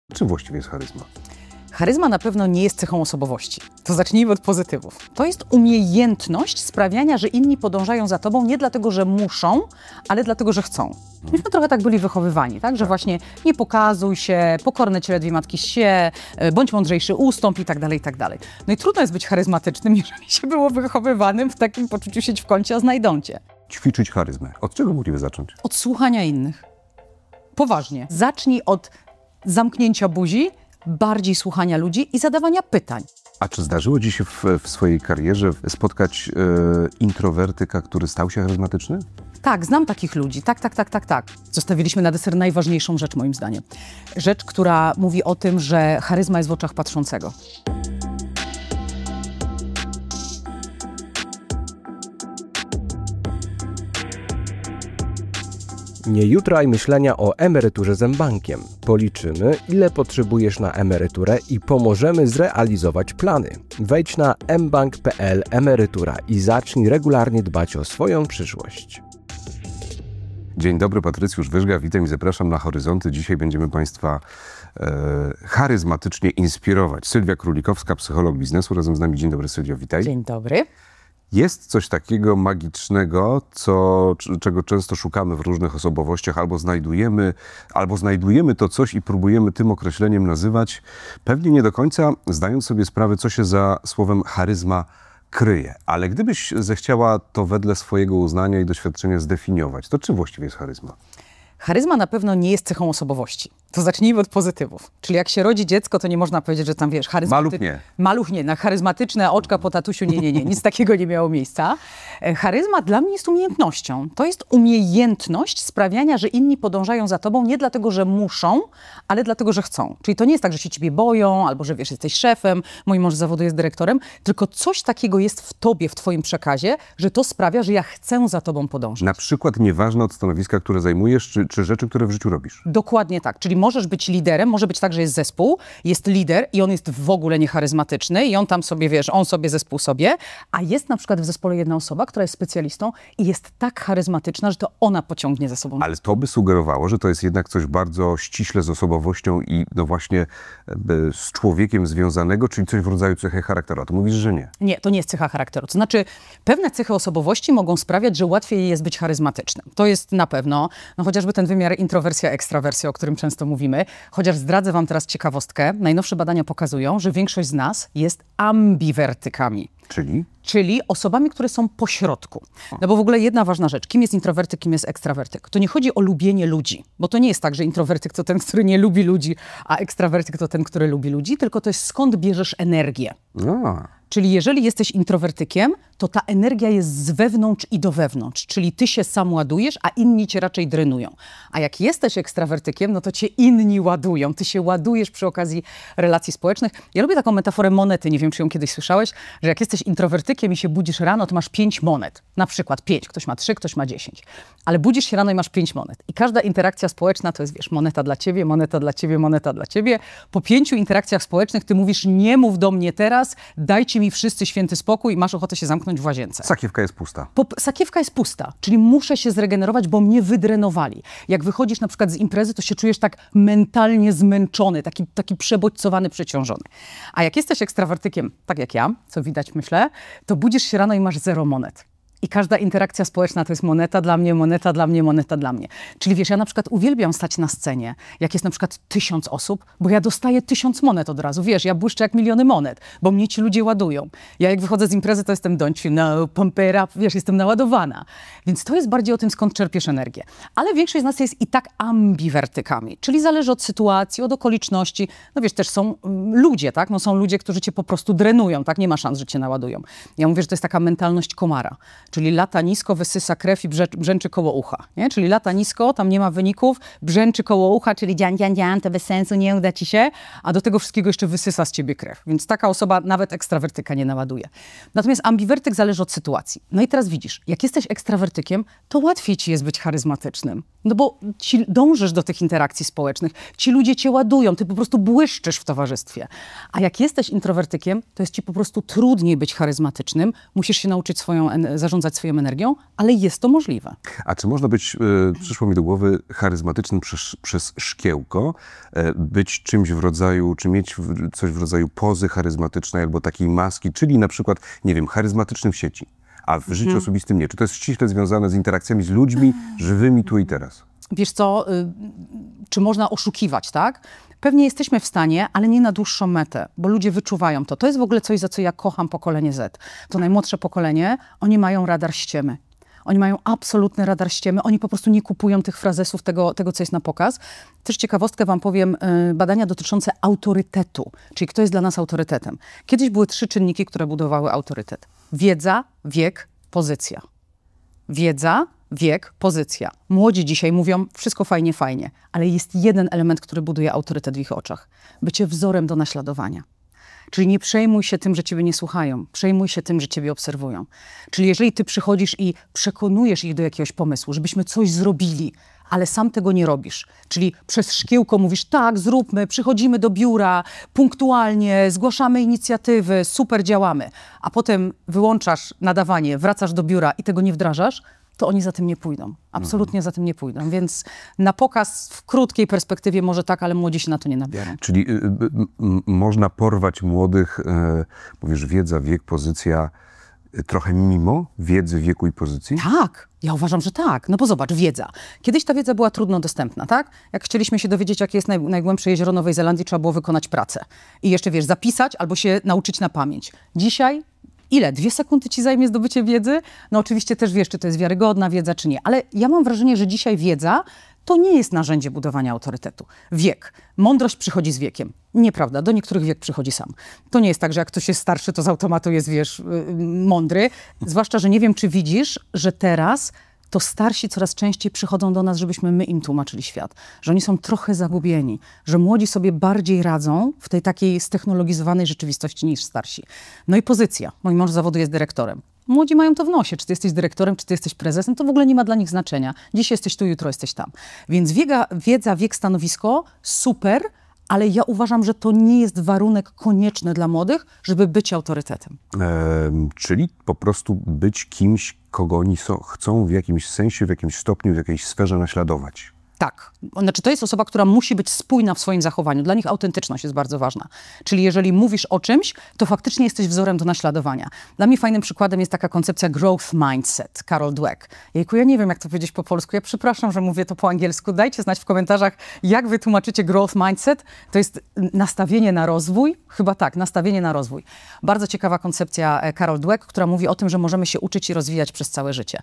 Czym właściwie jest charyzma? Charyzma na pewno nie jest cechą osobowości. To zacznijmy od pozytywów. To jest umiejętność sprawiania, że inni podążają za tobą nie dlatego, że muszą, ale dlatego, że chcą. Myśmy trochę tak byli wychowywani, tak? Że właśnie nie pokazuj się, pokorne ciele dwie matki się, bądź mądrzejszy, ustąp i tak dalej, i tak dalej. No i trudno jest być charyzmatycznym, jeżeli się było wychowywanym w takim poczuciu siedź w kącie, a znajdą cię. Ćwiczyć charyzmę. Od czego możliwe zacząć? Od słuchania innych. Poważnie. Zacznij od zamknięcia buzi, bardziej słuchania ludzi i zadawania pytań. A czy zdarzyło ci się w swojej karierze spotkać introwertyka, który stał się charyzmatyczny? Tak, znam takich ludzi. Tak. Zostawiliśmy na deser najważniejszą rzecz, moim zdaniem. Rzecz, która mówi o tym, że charyzma jest w oczach patrzącego. Nie jutraj myślenia o emeryturze z mBankiem. Policzymy, ile potrzebujesz na emeryturę i pomożemy zrealizować plany. Wejdź na mbank.pl emerytura i zacznij regularnie dbać o swoją przyszłość. Dzień dobry, Patrycjusz Wyżga, witam i zapraszam na Horyzonty. Dzisiaj będziemy Państwa charyzmatycznie inspirować. Sylwia Królikowska, psycholog biznesu, razem z nami. Dzień dobry, Sylwio, witaj. Dzień dobry. Jest coś takiego magicznego, czego często szukamy w różnych osobowościach, albo znajdujemy to coś i próbujemy tym określeniem nazywać, pewnie nie do końca zdając sobie sprawę, co się za słowem charyzma kryje. Ale gdybyś zechciała to wedle swojego uznania i doświadczenia zdefiniować, to czym właściwie jest charyzma? Charyzma na pewno nie jest cechą osobowości. To zacznijmy od pozytywów. Czyli jak się rodzi dziecko, to nie można powiedzieć, że tam, wiesz, Maluch nie, na charyzmatyczne oczka po tatusiu, nie. Nic takiego nie miało miejsca. Charyzma dla mnie jest umiejętnością. To jest umiejętność sprawiania, że inni podążają za tobą nie dlatego, że muszą, ale dlatego, że chcą. Czyli to nie jest tak, że się ciebie boją, albo że, wiesz, jesteś szefem, mój mąż z zawodu jest dyrektorem, tylko coś takiego jest w tobie, w twoim przekazie, że to sprawia, że ja chcę za tobą podążać. Na przykład nieważne od stanowiska, które zajmujesz, czy rzeczy, które w życiu robisz. Dokładnie tak. Czyli możesz być liderem, może być tak, że jest zespół, jest lider i on jest w ogóle niecharyzmatyczny i on tam sobie, wiesz, on sobie, zespół sobie, a jest na przykład w zespole jedna osoba, która jest specjalistą i jest tak charyzmatyczna, że to ona pociągnie za sobą. Ale to by sugerowało, że to jest jednak coś bardzo ściśle z osobowością i no właśnie z człowiekiem związanego, czyli coś w rodzaju cechy charakteru. A to mówisz, że nie. Nie, to nie jest cecha charakteru. To znaczy, pewne cechy osobowości mogą sprawiać, że łatwiej jest być charyzmatycznym. To jest na pewno, no chociażby ten wymiar introwersja, ekstrawersja, o którym często mówimy. Chociaż zdradzę wam teraz ciekawostkę. Najnowsze badania pokazują, że większość z nas jest ambiwertykami. Czyli osobami, które są pośrodku. No bo w ogóle jedna ważna rzecz. Kim jest introwertyk, kim jest ekstrawertyk? To nie chodzi o lubienie ludzi. Bo to nie jest tak, że introwertyk to ten, który nie lubi ludzi, a ekstrawertyk to ten, który lubi ludzi. Tylko to jest skąd bierzesz energię. Czyli jeżeli jesteś introwertykiem, to ta energia jest z wewnątrz i do wewnątrz. Czyli ty się sam ładujesz, a inni cię raczej drenują. A jak jesteś ekstrawertykiem, no to cię inni ładują. Ty się ładujesz przy okazji relacji społecznych. Ja lubię taką metaforę monety. Nie wiem, czy ją kiedyś słyszałeś, że jak jesteś introwertykiem i się budzisz rano, to masz 5 monet. Na przykład 5. Ktoś ma 3, ktoś ma 10. Ale budzisz się rano i masz 5 monet. I każda interakcja społeczna to jest, wiesz, moneta dla ciebie, moneta dla ciebie, moneta dla ciebie. Po 5 interakcjach społecznych ty mówisz, nie mów do mnie teraz, dajcie mi wszyscy święty spokój i masz ochotę się zamknąć w łazience. Sakiewka jest pusta. Sakiewka jest pusta, czyli muszę się zregenerować, bo mnie wydrenowali. Jak wychodzisz na przykład z imprezy, to się czujesz tak mentalnie zmęczony, taki przebodźcowany, przeciążony. A jak jesteś ekstrawertykiem, tak jak ja, co widać myślę, to budzisz się rano i masz 0 monet. I każda interakcja społeczna to jest moneta dla mnie, moneta dla mnie, moneta dla mnie. Czyli wiesz, ja na przykład uwielbiam stać na scenie, jak jest na przykład 1000 osób, bo ja dostaję 1000 monet od razu. Wiesz, ja błyszczę jak miliony monet, bo mnie ci ludzie ładują. Ja jak wychodzę z imprezy, to jestem don't you know, pump it up, wiesz, jestem naładowana. Więc to jest bardziej o tym, skąd czerpiesz energię. Ale większość z nas jest i tak ambiwertykami, czyli zależy od sytuacji, od okoliczności. No wiesz, też są ludzie, tak? No są ludzie, którzy cię po prostu drenują, tak? Nie ma szans, że cię naładują. Ja mówię, że to jest taka mentalność komara. Czyli lata nisko, wysysa krew i brzęczy koło ucha. Nie? Czyli lata nisko, tam nie ma wyników, brzęczy koło ucha, czyli dzian, to bez sensu, nie uda ci się, a do tego wszystkiego jeszcze wysysa z ciebie krew. Więc taka osoba nawet ekstrawertyka nie naładuje. Natomiast ambiwertyk zależy od sytuacji. No i teraz widzisz, jak jesteś ekstrawertykiem, to łatwiej ci jest być charyzmatycznym. No bo dążysz do tych interakcji społecznych, ci ludzie cię ładują, ty po prostu błyszczysz w towarzystwie. A jak jesteś introwertykiem, to jest ci po prostu trudniej być charyzmatycznym, musisz się nauczyć zarządzać zarządzać swoją energią, ale jest to możliwe. A czy można być, przyszło mi do głowy, charyzmatycznym przez szkiełko, być czymś w rodzaju, czy mieć coś w rodzaju pozy charyzmatycznej albo takiej maski, czyli na przykład, nie wiem, charyzmatycznym w sieci, a w życiu osobistym nie. Czy to jest ściśle związane z interakcjami z ludźmi żywymi tu i teraz? Wiesz co, czy można oszukiwać, tak? Pewnie jesteśmy w stanie, ale nie na dłuższą metę, bo ludzie wyczuwają to. To jest w ogóle coś, za co ja kocham pokolenie Z. To najmłodsze pokolenie, oni mają radar ściemy. Oni mają absolutny radar ściemy, oni po prostu nie kupują tych frazesów, tego co jest na pokaz. Też ciekawostkę wam powiem, badania dotyczące autorytetu, czyli kto jest dla nas autorytetem. Kiedyś były 3 czynniki, które budowały autorytet. Wiedza, wiek, pozycja. Wiedza, wiek, pozycja. Młodzi dzisiaj mówią, wszystko fajnie, fajnie, ale jest jeden element, który buduje autorytet w ich oczach. Bycie wzorem do naśladowania. Czyli nie przejmuj się tym, że ciebie nie słuchają. Przejmuj się tym, że ciebie obserwują. Czyli jeżeli ty przychodzisz i przekonujesz ich do jakiegoś pomysłu, żebyśmy coś zrobili, ale sam tego nie robisz. Czyli przez szkiełko mówisz, tak, zróbmy, przychodzimy do biura, punktualnie, zgłaszamy inicjatywy, super działamy. A potem wyłączasz nadawanie, wracasz do biura i tego nie wdrażasz, to oni za tym nie pójdą. Absolutnie za tym nie pójdą. Więc na pokaz w krótkiej perspektywie może tak, ale młodzi się na to nie nabiorą. Czyli można porwać młodych, mówisz, wiedza, wiek, pozycja, trochę mimo wiedzy, wieku i pozycji? Tak, ja uważam, że tak. No bo zobacz, wiedza. Kiedyś ta wiedza była trudno dostępna, tak? Jak chcieliśmy się dowiedzieć, jakie jest najgłębsze jezioro Nowej Zelandii, trzeba było wykonać pracę. I jeszcze, wiesz, zapisać albo się nauczyć na pamięć. Dzisiaj ile? 2 sekundy ci zajmie zdobycie wiedzy? No oczywiście też wiesz, czy to jest wiarygodna wiedza, czy nie. Ale ja mam wrażenie, że dzisiaj wiedza to nie jest narzędzie budowania autorytetu. Wiek. Mądrość przychodzi z wiekiem. Nieprawda, do niektórych wiek przychodzi sam. To nie jest tak, że jak ktoś jest starszy, to z automatu jest, wiesz, mądry. Zwłaszcza, że nie wiem, czy widzisz, że teraz to starsi coraz częściej przychodzą do nas, żebyśmy my im tłumaczyli świat. Że oni są trochę zagubieni. Że młodzi sobie bardziej radzą w tej takiej ztechnologizowanej rzeczywistości niż starsi. No i pozycja. Mój mąż z zawodu jest dyrektorem. Młodzi mają to w nosie. Czy ty jesteś dyrektorem, czy ty jesteś prezesem, to w ogóle nie ma dla nich znaczenia. Dziś jesteś tu, jutro jesteś tam. Więc wiedza, wiek, stanowisko, super, ale ja uważam, że to nie jest warunek konieczny dla młodych, żeby być autorytetem. Czyli po prostu być kimś, kogo oni chcą w jakimś sensie, w jakimś stopniu, w jakiejś sferze naśladować. Tak. Znaczy, to jest osoba, która musi być spójna w swoim zachowaniu. Dla nich autentyczność jest bardzo ważna. Czyli jeżeli mówisz o czymś, to faktycznie jesteś wzorem do naśladowania. Dla mnie fajnym przykładem jest taka koncepcja growth mindset, Carol Dweck. Jejku, ja nie wiem, jak to powiedzieć po polsku. Ja przepraszam, że mówię to po angielsku. Dajcie znać w komentarzach, jak wy tłumaczycie growth mindset. To jest nastawienie na rozwój. Chyba tak, nastawienie na rozwój. Bardzo ciekawa koncepcja Carol Dweck, która mówi o tym, że możemy się uczyć i rozwijać przez całe życie.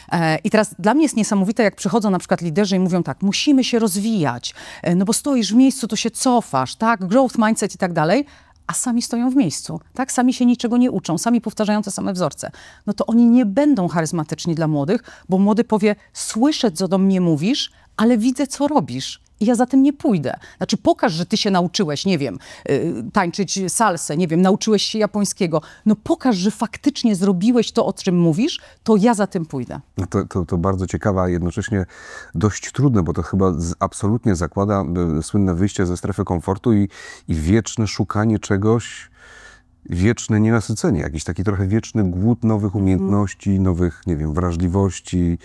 I teraz dla mnie jest niesamowite, jak przychodzą na przykład liderzy i mówią tak, musimy się rozwijać, no bo stoisz w miejscu, to się cofasz, tak, growth mindset i tak dalej, a sami stoją w miejscu, tak, sami się niczego nie uczą, sami powtarzają te same wzorce. No to oni nie będą charyzmatyczni dla młodych, bo młody powie, słyszę, co do mnie mówisz, ale widzę, co robisz. I ja za tym nie pójdę. Znaczy pokaż, że ty się nauczyłeś, nie wiem, tańczyć salsę, nie wiem, nauczyłeś się japońskiego. No pokaż, że faktycznie zrobiłeś to, o czym mówisz, to ja za tym pójdę. No to bardzo ciekawe, a jednocześnie dość trudne, bo to chyba absolutnie zakłada słynne wyjście ze strefy komfortu i wieczne szukanie czegoś, wieczne nienasycenie, jakiś taki trochę wieczny głód nowych umiejętności, nowych, nie wiem, wrażliwości,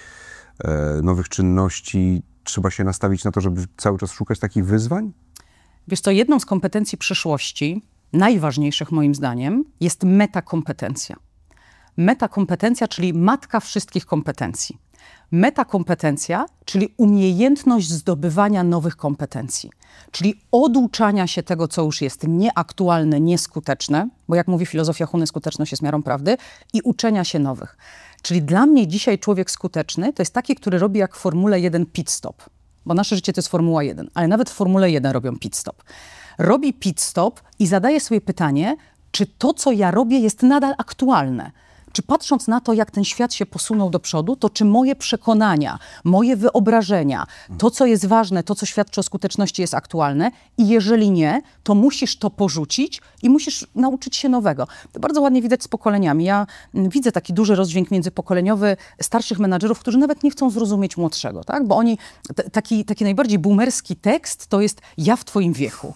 nowych czynności. Trzeba się nastawić na to, żeby cały czas szukać takich wyzwań? Wiesz co, jedną z kompetencji przyszłości, najważniejszych moim zdaniem, jest metakompetencja. Metakompetencja, czyli matka wszystkich kompetencji. Metakompetencja, czyli umiejętność zdobywania nowych kompetencji. Czyli oduczania się tego, co już jest nieaktualne, nieskuteczne, bo jak mówi filozofia Huny, skuteczność jest miarą prawdy, i uczenia się nowych. Czyli dla mnie dzisiaj człowiek skuteczny to jest taki, który robi jak w Formule 1 pit stop. Bo nasze życie to jest Formuła 1, ale nawet w Formule 1 robią pit stop. Robi pit stop i zadaje sobie pytanie, czy to, co ja robię, jest nadal aktualne. Czy patrząc na to, jak ten świat się posunął do przodu, to czy moje przekonania, moje wyobrażenia, to, co jest ważne, to, co świadczy o skuteczności, jest aktualne? I jeżeli nie, to musisz to porzucić i musisz nauczyć się nowego. To bardzo ładnie widać z pokoleniami. Ja widzę taki duży rozdźwięk międzypokoleniowy starszych menadżerów, którzy nawet nie chcą zrozumieć młodszego, tak? Bo oni, taki najbardziej boomerski tekst to jest ja w twoim wieku.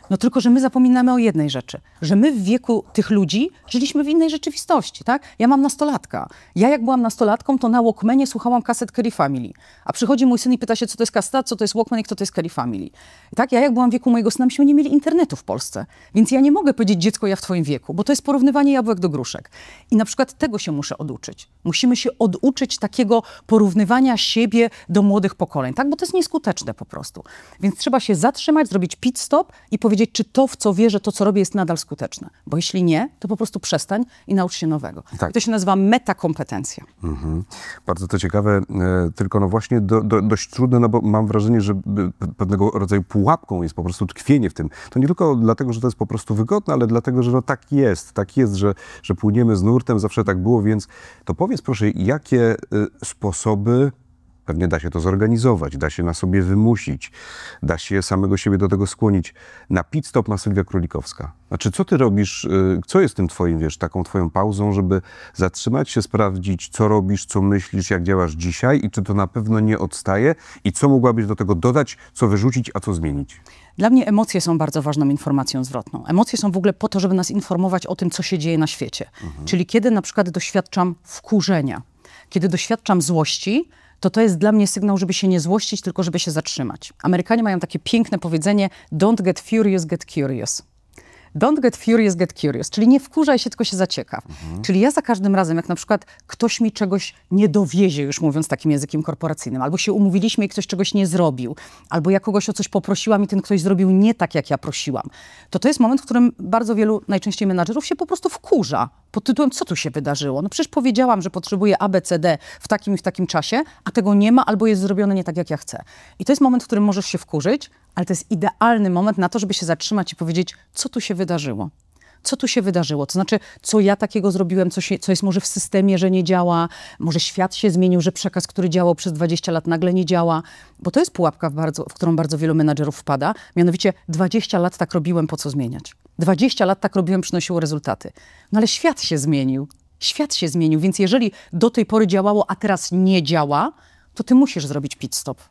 No tylko, że my zapominamy o jednej rzeczy, że my w wieku tych ludzi żyliśmy w innej rzeczywistości, tak? Ja mam nastolatka. Ja jak byłam nastolatką, to na Walkmanie słuchałam kaset Kelly Family. A przychodzi mój syn i pyta się, co to jest kaseta, co to jest Walkman i kto to jest Kelly Family. Tak? Ja jak byłam w wieku mojego syna, myśmy nie mieli internetu w Polsce. Więc ja nie mogę powiedzieć, dziecko, ja w twoim wieku, bo to jest porównywanie jabłek do gruszek. I na przykład tego się muszę oduczyć. Musimy się oduczyć takiego porównywania siebie do młodych pokoleń, tak? Bo to jest nieskuteczne po prostu. Więc trzeba się zatrzymać, zrobić pit stop i powiedzieć, czy to, w co wierzę, to, co robię, jest nadal skuteczne. Bo jeśli nie, to po prostu przestań i naucz się nowego. Tak. I to się nazywa metakompetencja. Bardzo to ciekawe, tylko no właśnie dość trudne, no bo mam wrażenie, że pewnego rodzaju pułapką jest po prostu tkwienie w tym. To nie tylko dlatego, że to jest po prostu wygodne, ale dlatego, że no tak jest, że płyniemy z nurtem, zawsze tak było, więc to powiedz proszę, jakie sposoby, pewnie da się to zorganizować, da się na sobie wymusić, da się samego siebie do tego skłonić. Na pit stop ma Sylwia Królikowska. Znaczy, co ty robisz, co jest tym twoim, taką twoją pauzą, żeby zatrzymać się, sprawdzić, co robisz, co myślisz, jak działasz dzisiaj i czy to na pewno nie odstaje i co mogłabyś do tego dodać, co wyrzucić, a co zmienić? Dla mnie emocje są bardzo ważną informacją zwrotną. Emocje są w ogóle po to, żeby nas informować o tym, co się dzieje na świecie. Czyli kiedy na przykład doświadczam wkurzenia, kiedy doświadczam złości, to jest dla mnie sygnał, żeby się nie złościć, tylko żeby się zatrzymać. Amerykanie mają takie piękne powiedzenie don't get furious, get curious. Don't get furious, get curious. Czyli nie wkurzaj się, tylko się zaciekaw. Czyli ja za każdym razem, jak na przykład ktoś mi czegoś nie dowiezie, już mówiąc takim językiem korporacyjnym, albo się umówiliśmy i ktoś czegoś nie zrobił, albo ja kogoś o coś poprosiłam i ten ktoś zrobił nie tak, jak ja prosiłam, to jest moment, w którym bardzo wielu, najczęściej menadżerów, się po prostu wkurza. Pod tytułem, co tu się wydarzyło? No przecież powiedziałam, że potrzebuję A, B, C, D w takim i w takim czasie, a tego nie ma, albo jest zrobione nie tak, jak ja chcę. I to jest moment, w którym możesz się wkurzyć, ale to jest idealny moment na to, żeby się zatrzymać i powiedzieć, co tu się wydarzyło. Co tu się wydarzyło? To znaczy, co ja takiego zrobiłem, co jest może w systemie, że nie działa, może świat się zmienił, że przekaz, który działał przez 20 lat, nagle nie działa. Bo to jest pułapka, w którą bardzo wielu menadżerów wpada. Mianowicie 20 lat tak robiłem, po co zmieniać? 20 lat tak robiłem, przynosiło rezultaty. No ale świat się zmienił. Świat się zmienił, więc jeżeli do tej pory działało, a teraz nie działa, to ty musisz zrobić pit stop.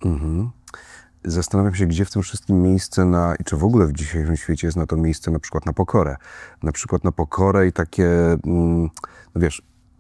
Zastanawiam się, gdzie w tym wszystkim miejsce i czy w ogóle w dzisiejszym świecie jest na to miejsce na przykład na pokorę. Na przykład na pokorę i takie, no wiesz,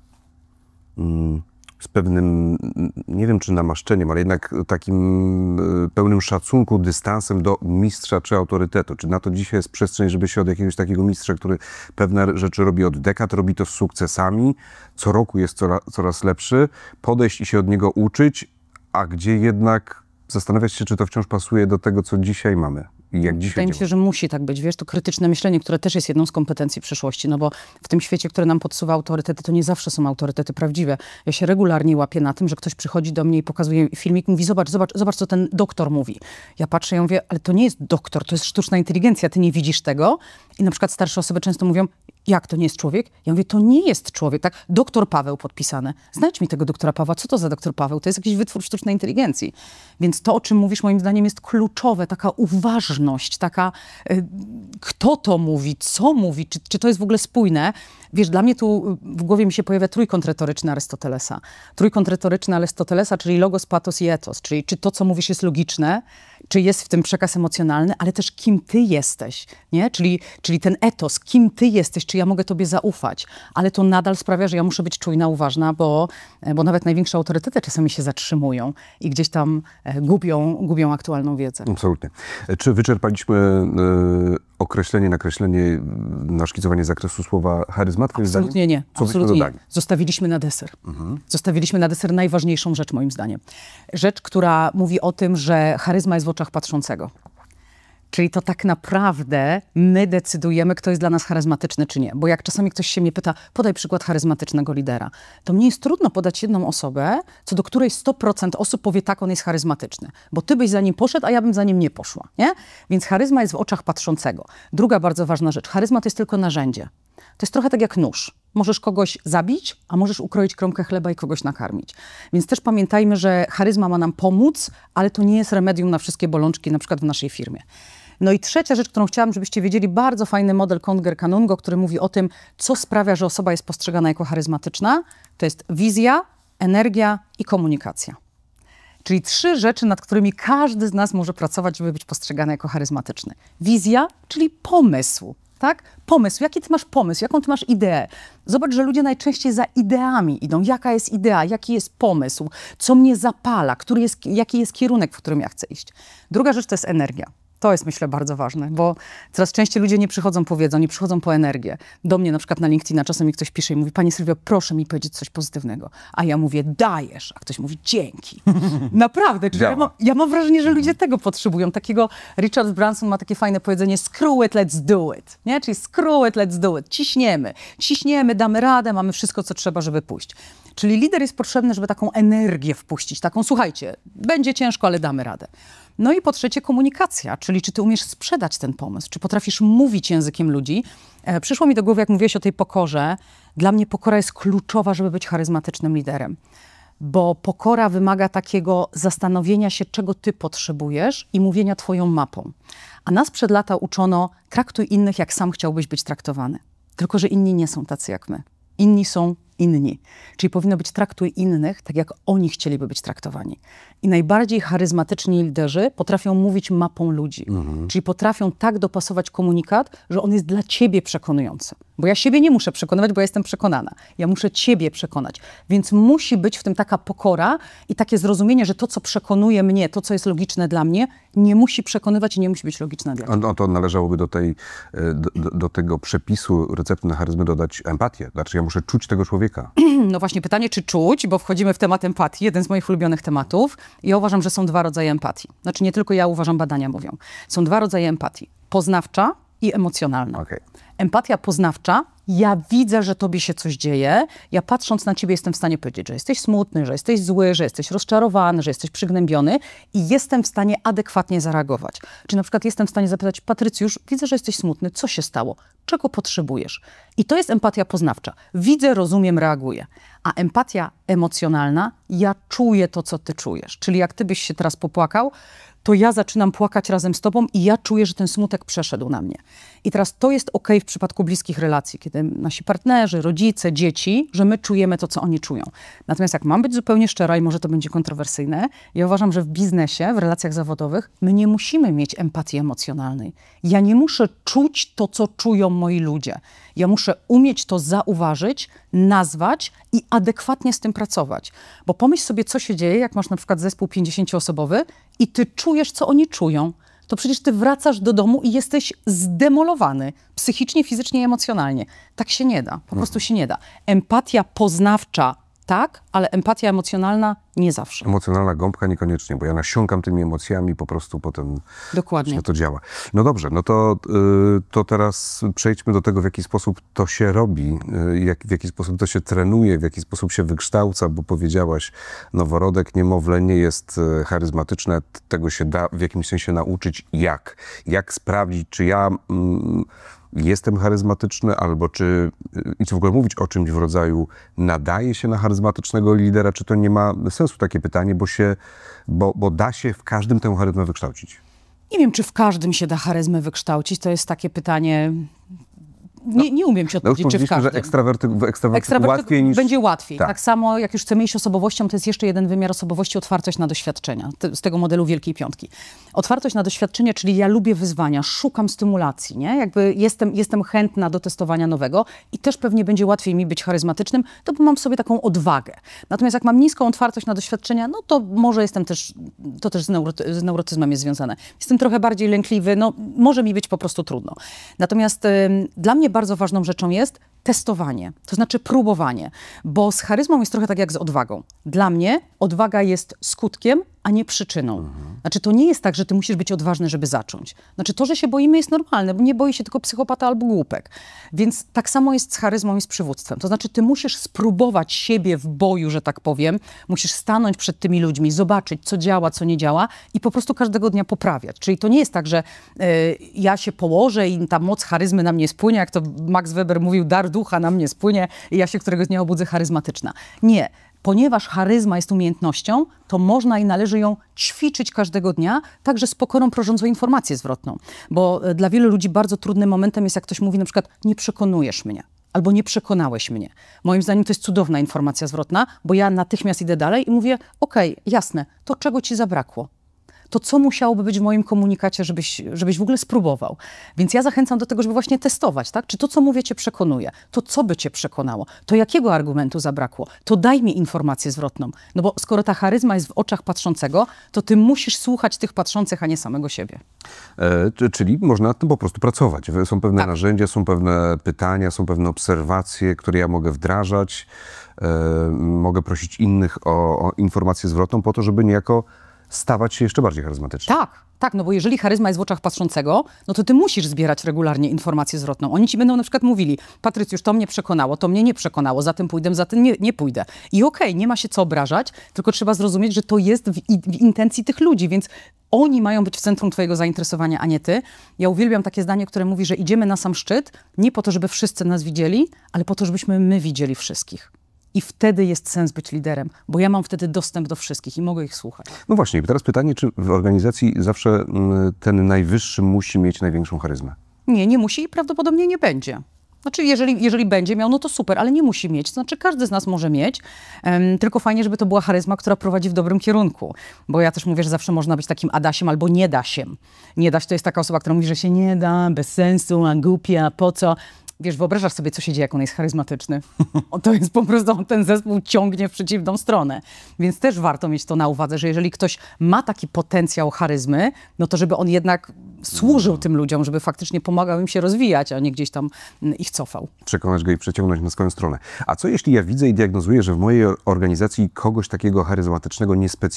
z pewnym, nie wiem czy namaszczeniem, ale jednak takim pełnym szacunku, dystansem do mistrza czy autorytetu. Czy na to dzisiaj jest przestrzeń, żeby się od jakiegoś takiego mistrza, który pewne rzeczy robi od dekad, robi to z sukcesami, co roku jest coraz lepszy, podejść i się od niego uczyć, a gdzie jednak zastanawiać się, czy to wciąż pasuje do tego, co dzisiaj mamy i jak dzisiaj Wydaje mi się, że musi tak być. Wiesz, to krytyczne myślenie, które też jest jedną z kompetencji przyszłości, no bo w tym świecie, który nam podsuwa autorytety, to nie zawsze są autorytety prawdziwe. Ja się regularnie łapię na tym, że ktoś przychodzi do mnie i pokazuje filmik, mówi, zobacz, co ten doktor mówi. Ja patrzę i mówię, ale to nie jest doktor, to jest sztuczna inteligencja, ty nie widzisz tego? I na przykład starsze osoby często mówią, jak to nie jest człowiek? Ja mówię, to nie jest człowiek, tak? Doktor Paweł podpisane. Znajdź mi tego doktora Pawła. Co to za doktor Paweł? To jest jakiś wytwór sztucznej inteligencji. Więc to, o czym mówisz, moim zdaniem jest kluczowe. Taka uważność, taka kto to mówi, co mówi, czy to jest w ogóle spójne. Wiesz, dla mnie tu w głowie mi się pojawia trójkąt retoryczny Arystotelesa. Trójkąt retoryczny Arystotelesa, czyli logos, patos i etos. Czyli czy to, co mówisz, jest logiczne, czy jest w tym przekaz emocjonalny, ale też kim ty jesteś, nie? Czyli ten etos, kim ty jesteś, czy ja mogę tobie zaufać. Ale to nadal sprawia, że ja muszę być czujna, uważna, bo nawet największe autorytety czasami się zatrzymują i gdzieś tam gubią aktualną wiedzę. Absolutnie. Czy wyczerpaliśmy określenie, nakreślenie, naszkicowanie zakresu słowa charyzmat? Absolutnie nie. Absolutnie nie. Zostawiliśmy na deser. Zostawiliśmy na deser najważniejszą rzecz, moim zdaniem. Rzecz, która mówi o tym, że charyzma jest w oczach patrzącego. Czyli to tak naprawdę my decydujemy, kto jest dla nas charyzmatyczny, czy nie. Bo jak czasami ktoś się mnie pyta, podaj przykład charyzmatycznego lidera, to mnie jest trudno podać jedną osobę, co do której 100% osób powie, tak, on jest charyzmatyczny. Bo ty byś za nim poszedł, a ja bym za nim nie poszła, nie? Więc charyzma jest w oczach patrzącego. Druga bardzo ważna rzecz. Charyzma to jest tylko narzędzie. To jest trochę tak jak nóż. Możesz kogoś zabić, a możesz ukroić kromkę chleba i kogoś nakarmić. Więc też pamiętajmy, że charyzma ma nam pomóc, ale to nie jest remedium na wszystkie bolączki, na przykład w naszej firmie. No i trzecia rzecz, którą chciałam, żebyście wiedzieli, bardzo fajny model Conger-Kanungo, który mówi o tym, co sprawia, że osoba jest postrzegana jako charyzmatyczna. To jest wizja, energia i komunikacja. Czyli 3 rzeczy, nad którymi każdy z nas może pracować, żeby być postrzegany jako charyzmatyczny. Wizja, czyli pomysł. Tak? Pomysł. Jaki ty masz pomysł? Jaką ty masz ideę? Zobacz, że ludzie najczęściej za ideami idą. Jaka jest idea? Jaki jest pomysł? Co mnie zapala? Jaki jest kierunek, w którym ja chcę iść? Druga rzecz to jest energia. To jest, myślę, bardzo ważne, bo coraz częściej ludzie nie przychodzą po wiedzę, nie przychodzą po energię. Do mnie na przykład na LinkedIna czasem mi ktoś pisze i mówi: Pani Sylwio, proszę mi powiedzieć coś pozytywnego. A ja mówię: dajesz. A ktoś mówi: dzięki. Naprawdę. Czyli ja mam wrażenie, że ludzie tego potrzebują. Takiego Richard Branson ma takie fajne powiedzenie: screw it, let's do it. Nie? Czyli screw it, let's do it. Ciśniemy, damy radę, mamy wszystko, co trzeba, żeby pójść. Czyli lider jest potrzebny, żeby taką energię wpuścić. Taką, słuchajcie, będzie ciężko, ale damy radę. No i po trzecie komunikacja, czyli czy ty umiesz sprzedać ten pomysł, czy potrafisz mówić językiem ludzi. Przyszło mi do głowy, jak mówiłeś o tej pokorze, dla mnie pokora jest kluczowa, żeby być charyzmatycznym liderem. Bo pokora wymaga takiego zastanowienia się, czego ty potrzebujesz i mówienia twoją mapą. A nas przed lata uczono: traktuj innych, jak sam chciałbyś być traktowany. Tylko że inni nie są tacy jak my. Inni są inni. Czyli powinno być: traktuj innych tak, jak oni chcieliby być traktowani. I najbardziej charyzmatyczni liderzy potrafią mówić mapą ludzi. Czyli potrafią tak dopasować komunikat, że on jest dla ciebie przekonujący. Bo ja siebie nie muszę przekonywać, bo ja jestem przekonana. Ja muszę ciebie przekonać. Więc musi być w tym taka pokora i takie zrozumienie, że to, co przekonuje mnie, to, co jest logiczne dla mnie, nie musi przekonywać i nie musi być logiczne dla ciebie. No to należałoby do tego przepisu recepty na charyzmę dodać empatię. Znaczy ja muszę czuć tego człowieka. No właśnie pytanie, czy czuć, bo wchodzimy w temat empatii, jeden z moich ulubionych tematów. I ja uważam, że są 2 rodzaje empatii. Znaczy nie tylko ja uważam, badania mówią. Są 2 rodzaje empatii. Poznawcza i emocjonalna. Okay. Empatia poznawcza: ja widzę, że tobie się coś dzieje, ja patrząc na ciebie jestem w stanie powiedzieć, że jesteś smutny, że jesteś zły, że jesteś rozczarowany, że jesteś przygnębiony i jestem w stanie adekwatnie zareagować. Czy na przykład jestem w stanie zapytać: Patrycjusz, widzę, że jesteś smutny, co się stało? Czego potrzebujesz? I to jest empatia poznawcza. Widzę, rozumiem, reaguję. A empatia emocjonalna: ja czuję to, co ty czujesz. Czyli jak ty byś się teraz popłakał, to ja zaczynam płakać razem z tobą i ja czuję, że ten smutek przeszedł na mnie. I teraz to jest okej w przypadku bliskich relacji, kiedy nasi partnerzy, rodzice, dzieci, że my czujemy to, co oni czują. Natomiast jak mam być zupełnie szczera, i może to będzie kontrowersyjne, ja uważam, że w biznesie, w relacjach zawodowych my nie musimy mieć empatii emocjonalnej. Ja nie muszę czuć to, co czują moi ludzie. Ja muszę umieć to zauważyć, nazwać i adekwatnie z tym pracować. Bo pomyśl sobie, co się dzieje, jak masz na przykład zespół 50-osobowy i ty czujesz, co oni czują. To przecież ty wracasz do domu i jesteś zdemolowany psychicznie, fizycznie i emocjonalnie. Tak się nie da. Po prostu się nie da. Empatia poznawcza tak, ale empatia emocjonalna nie zawsze. Emocjonalna gąbka niekoniecznie, bo ja nasiąkam tymi emocjami i po prostu potem dokładnie to działa. No dobrze, no to teraz przejdźmy do tego, w jaki sposób to się robi, w jaki sposób to się trenuje, w jaki sposób się wykształca, bo powiedziałaś, noworodek, niemowlę nie jest charyzmatyczne, tego się da w jakimś sensie nauczyć. Jak sprawdzić, czy ja jestem charyzmatyczny, albo czy w ogóle mówić o czymś w rodzaju nadaje się na charyzmatycznego lidera, czy to nie ma sensu takie pytanie, bo da się w każdym tę charyzmę wykształcić? Nie wiem, czy w każdym się da charyzmę wykształcić. To jest takie pytanie... Nie umiem ci odpowiedzieć, czy w każdym. Że ekstrawertyk łatwiej niż... będzie łatwiej. Tak samo jak już chcemy iść osobowością, to jest jeszcze jeden wymiar osobowości: otwartość na doświadczenia. Z tego modelu Wielkiej Piątki. Otwartość na doświadczenie, czyli ja lubię wyzwania, szukam stymulacji, nie? Jakby jestem chętna do testowania nowego i też pewnie będzie łatwiej mi być charyzmatycznym, to bo mam w sobie taką odwagę. Natomiast jak mam niską otwartość na doświadczenia, no to może jestem też, to też z neurotyzmem jest związane. Jestem trochę bardziej lękliwy, no może mi być po prostu trudno. Natomiast dla mnie bardzo ważną rzeczą jest testowanie, to znaczy próbowanie, bo z charyzmą jest trochę tak jak z odwagą. Dla mnie odwaga jest skutkiem, a nie przyczyną. Znaczy to nie jest tak, że ty musisz być odważny, żeby zacząć. Znaczy to, że się boimy, jest normalne, bo nie boi się tylko psychopata albo głupek. Więc tak samo jest z charyzmą i z przywództwem. To znaczy ty musisz spróbować siebie w boju, że tak powiem, musisz stanąć przed tymi ludźmi, zobaczyć, co działa, co nie działa i po prostu każdego dnia poprawiać. Czyli to nie jest tak, że ja się położę i ta moc charyzmy na mnie spłynie, jak to Max Weber mówił, dar ducha na mnie spłynie i ja się któregoś dnia obudzę charyzmatyczna. Nie. Ponieważ charyzma jest umiejętnością, to można i należy ją ćwiczyć każdego dnia, także z pokorą prosząc o informację zwrotną. Bo dla wielu ludzi bardzo trudnym momentem jest, jak ktoś mówi na przykład: nie przekonujesz mnie. albo nie przekonałeś mnie. Moim zdaniem to jest cudowna informacja zwrotna, bo ja natychmiast idę dalej i mówię, okej, jasne, to czego ci zabrakło? To co musiałoby być w moim komunikacie, żebyś w ogóle spróbował. Więc ja zachęcam do tego, żeby właśnie testować, tak? Czy to, co mówię, cię przekonuje? To co by cię przekonało? To jakiego argumentu zabrakło? To daj mi informację zwrotną. No bo skoro ta charyzma jest w oczach patrzącego, to ty musisz słuchać tych patrzących, a nie samego siebie. Czyli można nad tym po prostu pracować. Są pewne narzędzia, są pewne pytania, są pewne obserwacje, które ja mogę wdrażać. Mogę prosić innych o informację zwrotną po to, żeby niejako stawać się jeszcze bardziej charyzmatycznym. Tak, no bo jeżeli charyzma jest w oczach patrzącego, no to ty musisz zbierać regularnie informację zwrotną. Oni ci będą na przykład mówili, Patrycjusz, to mnie przekonało, to mnie nie przekonało, za tym pójdę, za tym nie pójdę. I okej, nie ma się co obrażać, tylko trzeba zrozumieć, że to jest w intencji tych ludzi, więc oni mają być w centrum twojego zainteresowania, a nie ty. Ja uwielbiam takie zdanie, które mówi, że idziemy na sam szczyt, nie po to, żeby wszyscy nas widzieli, ale po to, żebyśmy my widzieli wszystkich. I wtedy jest sens być liderem, bo ja mam wtedy dostęp do wszystkich i mogę ich słuchać. No właśnie, teraz pytanie, czy w organizacji zawsze ten najwyższy musi mieć największą charyzmę? Nie musi i prawdopodobnie nie będzie. Znaczy, jeżeli będzie miał, no to super, ale nie musi mieć. To znaczy, każdy z nas może mieć, tylko fajnie, żeby to była charyzma, która prowadzi w dobrym kierunku. Bo ja też mówię, że zawsze można być takim Adasiem albo niedasiem. Niedaś to jest taka osoba, która mówi, że się nie da, bez sensu, a głupia, po co? Wiesz, wyobrażasz sobie, co się dzieje, jak on jest charyzmatyczny. To jest po prostu, ten zespół ciągnie w przeciwną stronę. Więc też warto mieć to na uwadze, że jeżeli ktoś ma taki potencjał charyzmy, no to żeby on jednak służył tym ludziom, żeby faktycznie pomagał im się rozwijać, a nie gdzieś tam ich cofał. Przekonać go i przeciągnąć na swoją stronę. A co jeśli ja widzę i diagnozuję, że w mojej organizacji kogoś takiego charyzmatycznego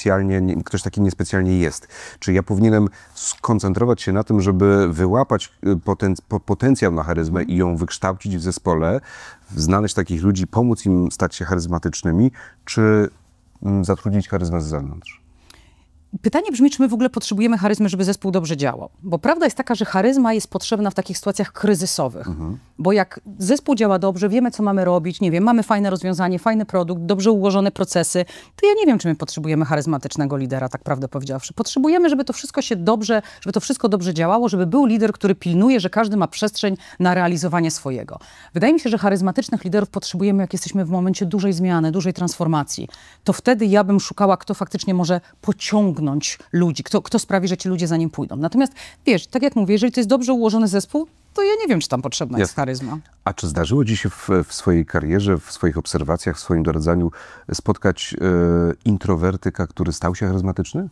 ktoś taki niespecjalnie jest? Czy ja powinienem skoncentrować się na tym, żeby wyłapać potencjał na charyzmę i ją wykształcić w zespole, znaleźć takich ludzi, pomóc im stać się charyzmatycznymi, czy zatrudnić charyzmę z zewnątrz? Pytanie brzmi, czy my w ogóle potrzebujemy charyzmy, żeby zespół dobrze działał. Bo prawda jest taka, że charyzma jest potrzebna w takich sytuacjach kryzysowych. Bo jak zespół działa dobrze, wiemy, co mamy robić, nie wiem, mamy fajne rozwiązanie, fajny produkt, dobrze ułożone procesy, to ja nie wiem, czy my potrzebujemy charyzmatycznego lidera, tak prawdę powiedziawszy. Potrzebujemy, żeby to wszystko dobrze działało, żeby był lider, który pilnuje, że każdy ma przestrzeń na realizowanie swojego. Wydaje mi się, że charyzmatycznych liderów potrzebujemy, jak jesteśmy w momencie dużej zmiany, dużej transformacji. To wtedy ja bym szukała, kto faktycznie może pociągnąć ludzi, kto sprawi, że ci ludzie za nim pójdą. Natomiast wiesz, tak jak mówię, jeżeli to jest dobrze ułożony zespół, to ja nie wiem, czy tam potrzebna jest charyzma. A czy zdarzyło ci się w swojej karierze, w swoich obserwacjach, w swoim doradzaniu spotkać introwertyka, który stał się charyzmatyczny?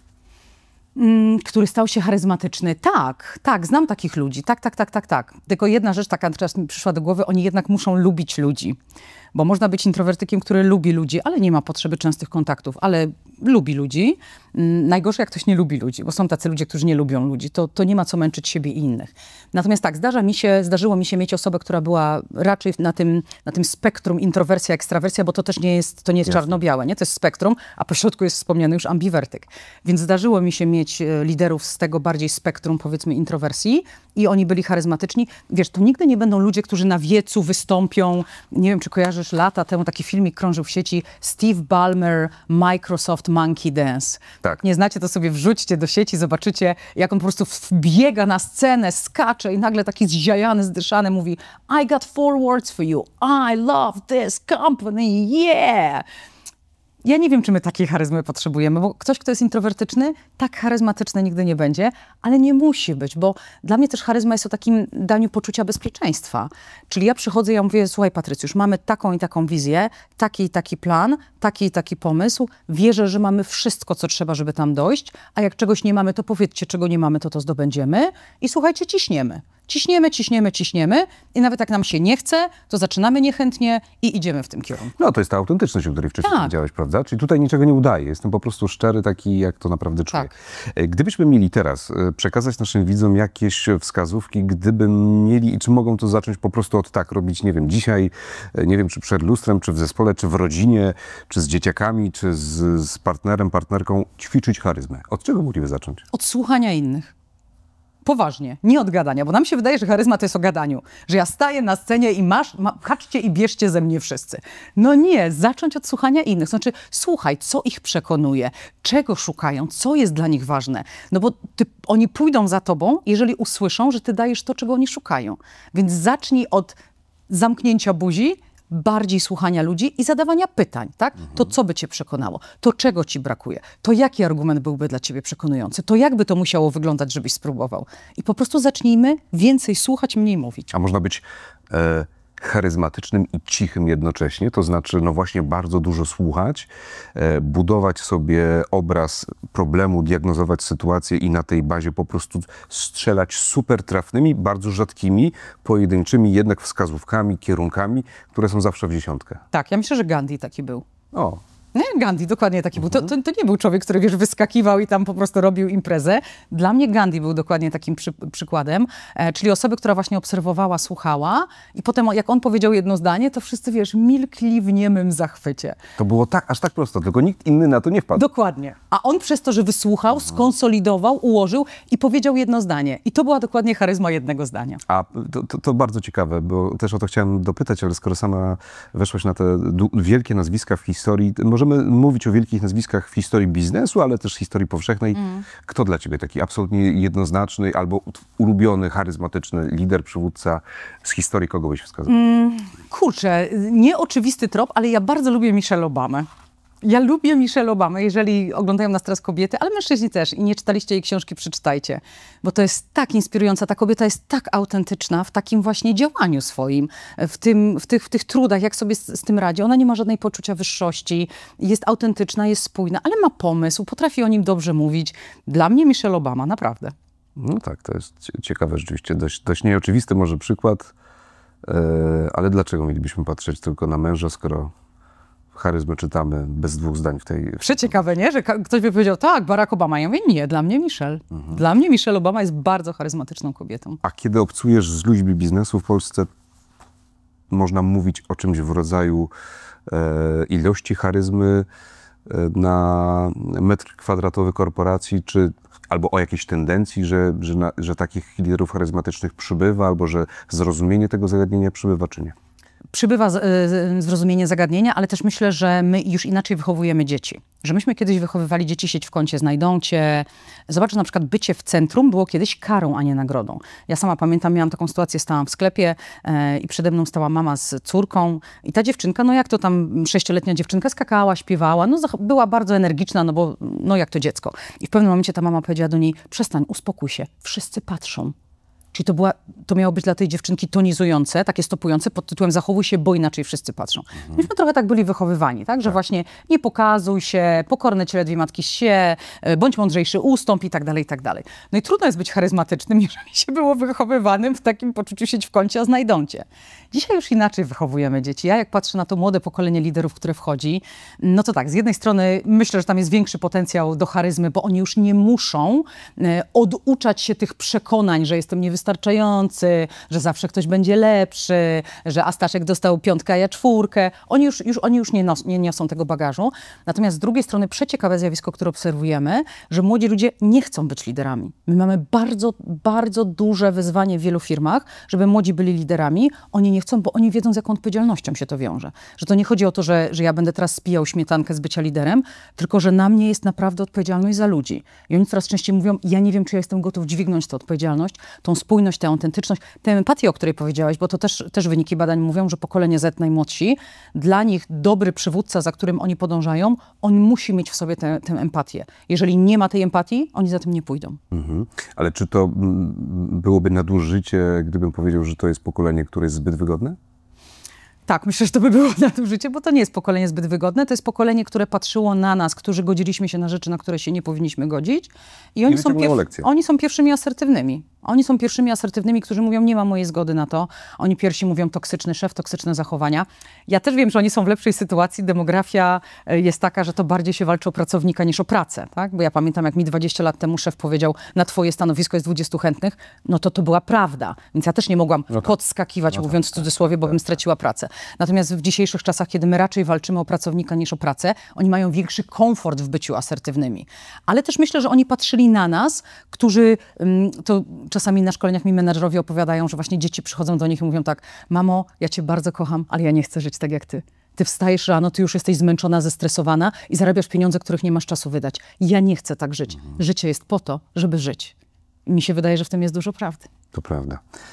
Który stał się charyzmatyczny. Tak, znam takich ludzi. Tak. Tylko jedna rzecz taka teraz mi przyszła do głowy, oni jednak muszą lubić ludzi. Bo można być introwertykiem, który lubi ludzi, ale nie ma potrzeby częstych kontaktów, ale lubi ludzi. Najgorsze, jak ktoś nie lubi ludzi, bo są tacy ludzie, którzy nie lubią ludzi. To nie ma co męczyć siebie i innych. Natomiast tak, zdarzyło mi się mieć osobę, która była raczej na tym spektrum introwersja, ekstrawersja, bo to też nie jest czarno-białe, nie? To jest spektrum, a pośrodku jest wspomniany już ambiwertyk. Więc zdarzyło mi się mieć liderów z tego bardziej spektrum, powiedzmy, introwersji i oni byli charyzmatyczni. Wiesz, to nigdy nie będą ludzie, którzy na wiecu wystąpią. Nie wiem, czy kojarzysz, lata temu taki filmik krążył w sieci, Steve Ballmer, Microsoft Monkey Dance. Tak. Nie znacie, to sobie wrzućcie do sieci, zobaczycie, jak on po prostu wbiega na scenę, skacze i nagle taki zziajany, zdyszany mówi I got 4 words for you. I love this company, yeah! Ja nie wiem, czy my takiej charyzmy potrzebujemy, bo ktoś, kto jest introwertyczny, tak charyzmatyczny nigdy nie będzie, ale nie musi być, bo dla mnie też charyzma jest o takim daniu poczucia bezpieczeństwa. Czyli ja przychodzę i ja mówię, słuchaj Patrycjusz, mamy taką i taką wizję, taki i taki plan, taki i taki pomysł, wierzę, że mamy wszystko, co trzeba, żeby tam dojść, a jak czegoś nie mamy, to powiedzcie, czego nie mamy, to zdobędziemy i słuchajcie, ciśniemy. Ciśniemy i nawet jak nam się nie chce, to zaczynamy niechętnie i idziemy w tym kierunku. No to jest ta autentyczność, o której wcześniej powiedziałeś, prawda? Czyli tutaj niczego nie udaję, jestem po prostu szczery, taki jak to naprawdę czuję. Tak. Gdybyśmy mieli teraz przekazać naszym widzom jakieś wskazówki, gdyby mieli i czy mogą to zacząć po prostu od tak robić, nie wiem, dzisiaj, nie wiem, czy przed lustrem, czy w zespole, czy w rodzinie, czy z dzieciakami, czy z partnerem, partnerką, ćwiczyć charyzmę. Od czego mogliby zacząć? Od słuchania innych. Poważnie, nie od gadania, bo nam się wydaje, że charyzma to jest o gadaniu. Że ja staję na scenie i chodźcie i bierzcie ze mnie wszyscy. No nie, zacząć od słuchania innych. Znaczy, słuchaj, co ich przekonuje, czego szukają, co jest dla nich ważne. No bo oni pójdą za tobą, jeżeli usłyszą, że ty dajesz to, czego oni szukają. Więc zacznij od zamknięcia buzi, bardziej słuchania ludzi i zadawania pytań, tak? To co by cię przekonało? To czego ci brakuje? To jaki argument byłby dla ciebie przekonujący? To jak by to musiało wyglądać, żebyś spróbował? I po prostu zacznijmy więcej słuchać, mniej mówić. A można być charyzmatycznym i cichym jednocześnie, to znaczy no właśnie bardzo dużo słuchać, budować sobie obraz problemu, diagnozować sytuację i na tej bazie po prostu strzelać super trafnymi, bardzo rzadkimi, pojedynczymi jednak wskazówkami, kierunkami, które są zawsze w dziesiątkę. Tak, ja myślę, że Gandhi taki był. O. Nie, Gandhi dokładnie taki był. To nie był człowiek, który, wiesz, wyskakiwał i tam po prostu robił imprezę. Dla mnie Gandhi był dokładnie takim przykładem, czyli osoby, która właśnie obserwowała, słuchała i potem jak on powiedział jedno zdanie, to wszyscy, wiesz, milkli w niemym zachwycie. To było aż tak prosto, tylko nikt inny na to nie wpadł. Dokładnie. A on przez to, że wysłuchał, skonsolidował, ułożył i powiedział jedno zdanie. I to była dokładnie charyzma jednego zdania. A to bardzo ciekawe, bo też o to chciałem dopytać, ale skoro sama weszłaś na te wielkie nazwiska w historii, możemy mówić o wielkich nazwiskach w historii biznesu, ale też historii powszechnej. Kto dla ciebie taki absolutnie jednoznaczny albo ulubiony, charyzmatyczny lider, przywódca z historii, kogo byś wskazał? Kurczę, nieoczywisty trop, ale ja bardzo lubię Michelle Obamę. Ja lubię Michelle Obamę, jeżeli oglądają nas teraz kobiety, ale mężczyźni też i nie czytaliście jej książki, przeczytajcie. Bo to jest tak inspirująca, ta kobieta jest tak autentyczna w takim właśnie działaniu swoim, w tych trudach, jak sobie z tym radzi. Ona nie ma żadnej poczucia wyższości, jest autentyczna, jest spójna, ale ma pomysł, potrafi o nim dobrze mówić. Dla mnie Michelle Obama, naprawdę. No tak, to jest ciekawe rzeczywiście, dość nieoczywisty może przykład, ale dlaczego mielibyśmy patrzeć tylko na męża, skoro charyzmę czytamy bez dwóch zdań w tej... Przeciekawe, nie? Że ktoś by powiedział, tak, Barack Obama. Ja mówię, nie, dla mnie Michelle. Dla mnie Michelle Obama jest bardzo charyzmatyczną kobietą. A kiedy obcujesz z ludźmi biznesu w Polsce, można mówić o czymś w rodzaju ilości charyzmy na metr kwadratowy korporacji, czy albo o jakiejś tendencji, że takich liderów charyzmatycznych przybywa, albo że zrozumienie tego zagadnienia przybywa, czy nie? Przybywa zrozumienie zagadnienia, ale też myślę, że my już inaczej wychowujemy dzieci. Że myśmy kiedyś wychowywali dzieci, siedź w kącie, znajdą cię. Zobacz, że na przykład bycie w centrum było kiedyś karą, a nie nagrodą. Ja sama pamiętam, miałam taką sytuację, stałam w sklepie i przede mną stała mama z córką i ta dziewczynka, no jak to tam 6-letnia dziewczynka, skakała, śpiewała, no była bardzo energiczna, no bo no jak to dziecko. I w pewnym momencie ta mama powiedziała do niej, przestań, uspokój się, wszyscy patrzą. Czyli to miało być dla tej dziewczynki tonizujące, takie stopujące pod tytułem zachowuj się, bo inaczej wszyscy patrzą. Myśmy trochę tak byli wychowywani, tak? Że właśnie nie pokazuj się, pokorne ciele dwie matki się, bądź mądrzejszy, ustąp i tak dalej, i tak dalej. No i trudno jest być charyzmatycznym, jeżeli się było wychowywanym w takim poczuciu siedź w kącie, a znajdą cię. Dzisiaj już inaczej wychowujemy dzieci. Ja jak patrzę na to młode pokolenie liderów, które wchodzi, no to tak, z jednej strony myślę, że tam jest większy potencjał do charyzmy, bo oni już nie muszą oduczać się tych przekonań, że jestem niewystarczający, że zawsze ktoś będzie lepszy, że a Staszek dostał 5, a ja 4. Oni już nie niosą tego bagażu. Natomiast z drugiej strony przeciekawe zjawisko, które obserwujemy, że młodzi ludzie nie chcą być liderami. My mamy bardzo, bardzo duże wyzwanie w wielu firmach, żeby młodzi byli liderami. Oni nie chcą, bo oni wiedzą, z jaką odpowiedzialnością się to wiąże. Że to nie chodzi o to, że ja będę teraz spijał śmietankę z bycia liderem, tylko że na mnie jest naprawdę odpowiedzialność za ludzi. I oni coraz częściej mówią, ja nie wiem, czy ja jestem gotów dźwignąć tę odpowiedzialność, tą spójność, tę autentyczność, tę empatię, o której powiedziałaś, bo to też wyniki badań mówią, że pokolenie Z najmłodsi, dla nich dobry przywódca, za którym oni podążają, on musi mieć w sobie tę empatię. Jeżeli nie ma tej empatii, oni za tym nie pójdą. Ale czy to byłoby nadużycie, gdybym powiedział, że to jest pokolenie, które jest zbyt wygodne? Tak, myślę, że to by było nadużycie, bo to nie jest pokolenie zbyt wygodne. To jest pokolenie, które patrzyło na nas, którzy godziliśmy się na rzeczy, na które się nie powinniśmy godzić. I oni są pierwszymi asertywnymi. Oni są pierwszymi asertywnymi, którzy mówią, nie ma mojej zgody na to. Oni pierwsi mówią toksyczny szef, toksyczne zachowania. Ja też wiem, że oni są w lepszej sytuacji. Demografia jest taka, że to bardziej się walczy o pracownika niż o pracę. Tak? Bo ja pamiętam, jak mi 20 lat temu szef powiedział, na twoje stanowisko jest 20 chętnych, no to była prawda. Więc ja też nie mogłam podskakiwać, mówiąc w cudzysłowie, bo bym straciła pracę. Natomiast w dzisiejszych czasach, kiedy my raczej walczymy o pracownika niż o pracę, oni mają większy komfort w byciu asertywnymi. Ale też myślę, że oni patrzyli na nas, którzy to czasami na szkoleniach mi menedżerowie opowiadają, że właśnie dzieci przychodzą do nich i mówią tak, mamo, ja cię bardzo kocham, ale ja nie chcę żyć tak jak ty. Ty wstajesz rano, ty już jesteś zmęczona, zestresowana i zarabiasz pieniądze, których nie masz czasu wydać. Ja nie chcę tak żyć. Życie jest po to, żeby żyć. I mi się wydaje, że w tym jest dużo prawdy. To prawda.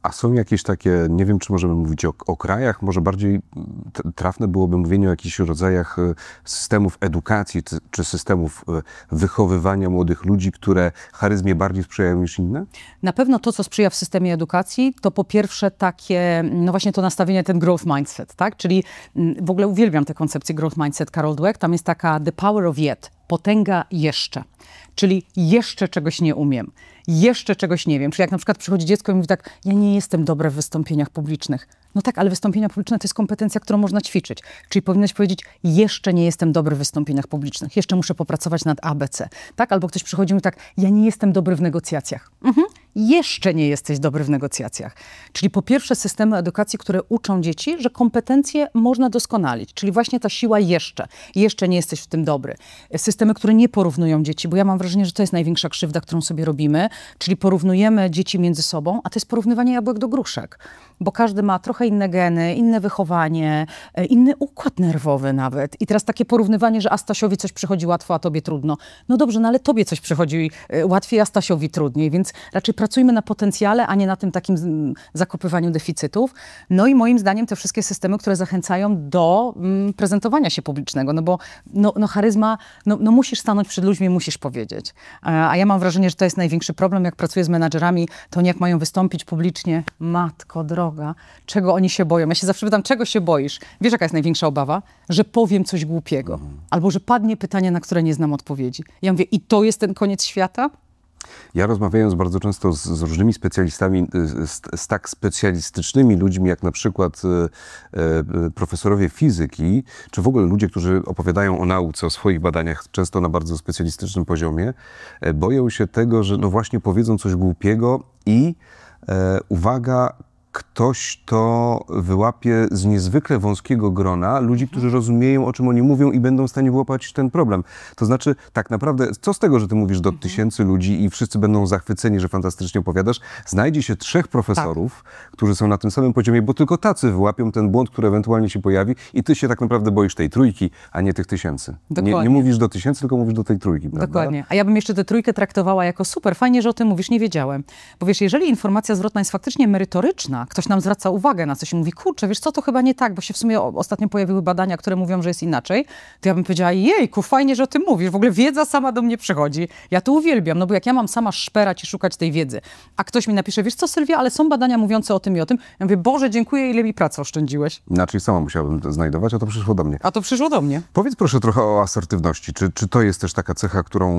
A są jakieś takie, nie wiem, czy możemy mówić o krajach, może bardziej trafne byłoby mówienie o jakichś rodzajach systemów edukacji, czy systemów wychowywania młodych ludzi, które charyzmie bardziej sprzyjają niż inne? Na pewno to, co sprzyja w systemie edukacji, to po pierwsze takie, no właśnie to nastawienie, ten growth mindset, tak? Czyli w ogóle uwielbiam tę koncepcję growth mindset Carol Dweck. Tam jest taka the power of yet, potęga jeszcze. Czyli jeszcze czegoś nie umiem, jeszcze czegoś nie wiem. Czyli jak na przykład przychodzi dziecko i mówi tak, ja nie jestem dobre w wystąpieniach publicznych. No tak, ale wystąpienia publiczne to jest kompetencja, którą można ćwiczyć. Czyli powinnaś powiedzieć, jeszcze nie jestem dobry w wystąpieniach publicznych, jeszcze muszę popracować nad ABC. Tak? Albo ktoś przychodzi i mówi tak, ja nie jestem dobry w negocjacjach. Jeszcze nie jesteś dobry w negocjacjach. Czyli po pierwsze systemy edukacji, które uczą dzieci, że kompetencje można doskonalić. Czyli właśnie ta siła jeszcze. Jeszcze nie jesteś w tym dobry. Systemy, które nie porównują dzieci, bo ja mam wrażenie, że to jest największa krzywda, którą sobie robimy. Czyli porównujemy dzieci między sobą, a to jest porównywanie jabłek do gruszek. Bo każdy ma trochę inne geny, inne wychowanie, inny układ nerwowy nawet. I teraz takie porównywanie, że a Stasiowi coś przychodzi łatwo, a tobie trudno. No dobrze, no ale tobie coś przychodzi łatwiej, a Stasiowi trudniej. Więc raczej pracujmy na potencjale, a nie na tym takim zakopywaniu deficytów. No i moim zdaniem te wszystkie systemy, które zachęcają do prezentowania się publicznego. No bo charyzma, musisz stanąć przed ludźmi, musisz powiedzieć. A ja mam wrażenie, że to jest największy problem, jak pracuję z menadżerami, to oni jak mają wystąpić publicznie, matko droga, czego oni się boją? Ja się zawsze pytam, czego się boisz? Wiesz, jaka jest największa obawa? Że powiem coś głupiego. Albo że padnie pytanie, na które nie znam odpowiedzi. Ja mówię, i to jest ten koniec świata? Ja rozmawiając bardzo często z różnymi specjalistami, z tak specjalistycznymi ludźmi, jak na przykład profesorowie fizyki, czy w ogóle ludzie, którzy opowiadają o nauce, o swoich badaniach, często na bardzo specjalistycznym poziomie, boją się tego, że no właśnie powiedzą coś głupiego i uwaga, ktoś to wyłapie z niezwykle wąskiego grona ludzi, którzy rozumieją, o czym oni mówią i będą w stanie wyłapać ten problem. To znaczy, tak naprawdę, co z tego, że ty mówisz do tysięcy ludzi i wszyscy będą zachwyceni, że fantastycznie opowiadasz, znajdzie się 3 profesorów, którzy są na tym samym poziomie, bo tylko tacy wyłapią ten błąd, który ewentualnie się pojawi i ty się tak naprawdę boisz tej trójki, a nie tych tysięcy. Nie mówisz do tysięcy, tylko mówisz do tej trójki, prawda? Dokładnie. A ja bym jeszcze tę trójkę traktowała jako super. Fajnie, że o tym mówisz, nie wiedziałem. Bo wiesz, jeżeli informacja zwrotna jest faktycznie merytoryczna, ktoś nam zwraca uwagę na coś i mówi, kurczę, wiesz co, to chyba nie tak, bo się w sumie ostatnio pojawiły badania, które mówią, że jest inaczej, to ja bym powiedziała, jejku, fajnie, że o tym mówisz, w ogóle wiedza sama do mnie przychodzi. Ja to uwielbiam, no bo jak ja mam sama szperać i szukać tej wiedzy, a ktoś mi napisze, wiesz co, Sylwia, ale są badania mówiące o tym i o tym, ja mówię, Boże, dziękuję, ile mi pracy oszczędziłeś. Inaczej sama musiałbym to znajdować, a to przyszło do mnie. A to przyszło do mnie. Powiedz proszę trochę o asertywności. Czy to jest też taka cecha, którą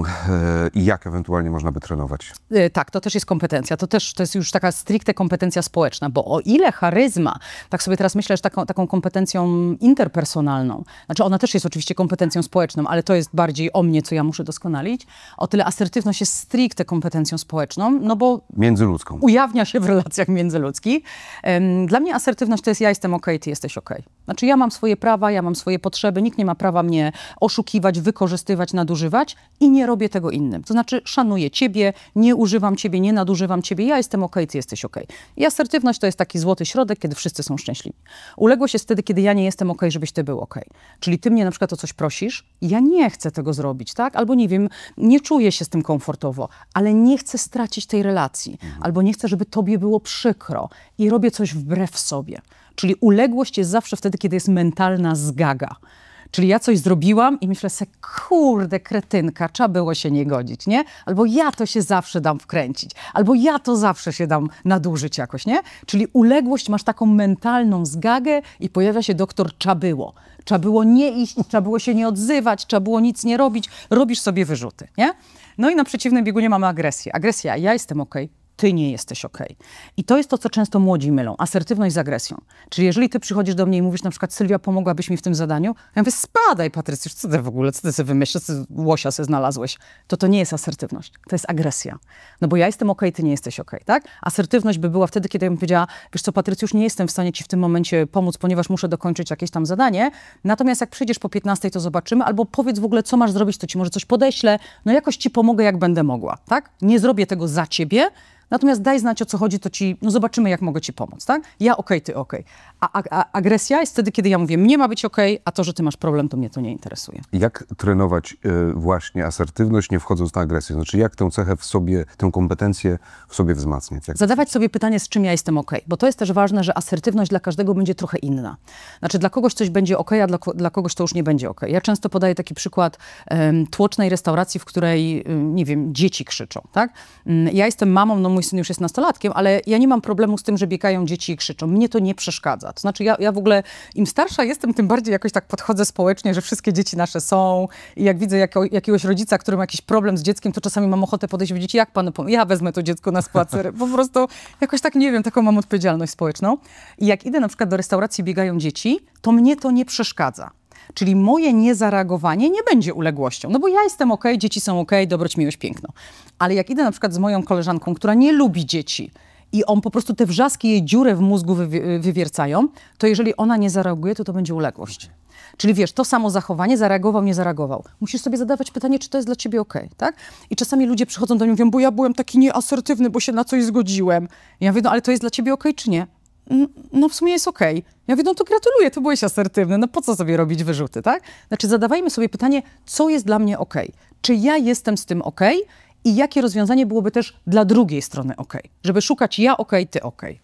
i jak ewentualnie można by trenować? Tak, to też jest kompetencja. To jest już taka stricte kompetencja społeczna, bo o ile charyzma, tak sobie teraz myślę, że taką kompetencją interpersonalną, znaczy ona też jest oczywiście kompetencją społeczną, ale to jest bardziej o mnie, co ja muszę doskonalić, o tyle asertywność jest stricte kompetencją społeczną, no bo międzyludzką. Ujawnia się w relacjach międzyludzkich. Dla mnie asertywność to jest ja jestem okej, ty jesteś okej. Znaczy ja mam swoje prawa, ja mam swoje potrzeby, nikt nie ma prawa mnie oszukiwać, wykorzystywać, nadużywać i nie robię tego innym. To znaczy szanuję ciebie, nie używam ciebie, nie nadużywam ciebie, ja jestem okej, ty jesteś okej. I asertywność to jest taki złoty środek, kiedy wszyscy są szczęśliwi. Uległość jest wtedy, kiedy ja nie jestem okej, żebyś ty był okej. Czyli ty mnie na przykład o coś prosisz, ja nie chcę tego zrobić, tak? Albo nie wiem, nie czuję się z tym komfortowo, ale nie chcę stracić tej relacji. Albo nie chcę, żeby tobie było przykro i robię coś wbrew sobie. Czyli uległość jest zawsze wtedy, kiedy jest mentalna zgaga. Czyli ja coś zrobiłam i myślę sobie, kurde, kretynka, trzeba było się nie godzić, nie? Albo ja to się zawsze dam wkręcić. Albo ja to zawsze się dam nadużyć jakoś, nie? Czyli uległość, masz taką mentalną zgagę i pojawia się doktor trzeba było. Trzeba było nie iść, trzeba było się nie odzywać, trzeba było nic nie robić. Robisz sobie wyrzuty, nie? No i na przeciwnym biegunie mamy agresję. Agresja, ja jestem okej. Ty nie jesteś okej. I to jest to, co często młodzi mylą. Asertywność z agresją. Czyli jeżeli ty przychodzisz do mnie i mówisz na przykład, Sylwia, pomogłabyś mi w tym zadaniu? Ja mówię, spadaj, Patrycjusz, co ty w ogóle, co ty sobie wymyślisz, co ty łosia sobie znalazłeś? To nie jest asertywność, to jest agresja. No bo ja jestem okej, ty nie jesteś okej, tak? Asertywność by była wtedy, kiedy ja bym powiedziała, wiesz co, Patrycjusz, nie jestem w stanie ci w tym momencie pomóc, ponieważ muszę dokończyć jakieś tam zadanie. Natomiast jak przyjdziesz po 15, to zobaczymy, albo powiedz w ogóle, co masz zrobić, to ci może coś podeślę, no jakoś ci pomogę, jak będę mogła, tak? Nie zrobię tego za ciebie, Natomiast daj znać, o co chodzi, to no zobaczymy, jak mogę ci pomóc, tak? Ja okej, ty okej. A agresja jest wtedy, kiedy ja mówię, mnie ma być okej, a to, że ty masz problem, to mnie to nie interesuje. Jak trenować właśnie asertywność, nie wchodząc na agresję? Znaczy, jak tę cechę w sobie, tę kompetencję w sobie wzmacniać? Zadawać sobie pytanie, z czym ja jestem okej. Bo to jest też ważne, że asertywność dla każdego będzie trochę inna. Znaczy, dla kogoś coś będzie okej, a dla kogoś to już nie będzie okej. Ja często podaję taki przykład tłocznej restauracji, w której, nie wiem, dzieci krzyczą, tak? Ja jestem mamą, no mój syn już jest nastolatkiem, ale ja nie mam problemu z tym, że biegają dzieci i krzyczą. Mnie to nie przeszkadza. To znaczy, ja w ogóle, im starsza jestem, tym bardziej jakoś tak podchodzę społecznie, że wszystkie dzieci nasze są i jak widzę jakiegoś rodzica, który ma jakiś problem z dzieckiem, to czasami mam ochotę podejść i powiedzieć, jak panu ja wezmę to dziecko na spacer. Po prostu jakoś tak, nie wiem, taką mam odpowiedzialność społeczną. I jak idę na przykład do restauracji, biegają dzieci, to mnie to nie przeszkadza. Czyli moje niezareagowanie nie będzie uległością. No bo ja jestem okej, dzieci są okej, dobroć, miłość, piękno. Ale jak idę na przykład z moją koleżanką, która nie lubi dzieci i on po prostu te wrzaski jej dziurę w mózgu wywiercają, to jeżeli ona nie zareaguje, to będzie uległość. Czyli wiesz, to samo zachowanie, zareagował, nie zareagował. Musisz sobie zadawać pytanie, czy to jest dla ciebie okej, tak? I czasami ludzie przychodzą do mnie i mówią, bo ja byłem taki nieasertywny, bo się na coś zgodziłem. I ja mówię, no ale to jest dla ciebie okej, czy nie? No w sumie jest okej. Ja mówię, no to gratuluję, to byłeś asertywny, no po co sobie robić wyrzuty, tak? Znaczy zadawajmy sobie pytanie, co jest dla mnie okej? Czy ja jestem z tym okej? I jakie rozwiązanie byłoby też dla drugiej strony okej? Żeby szukać ja okej, ty okej.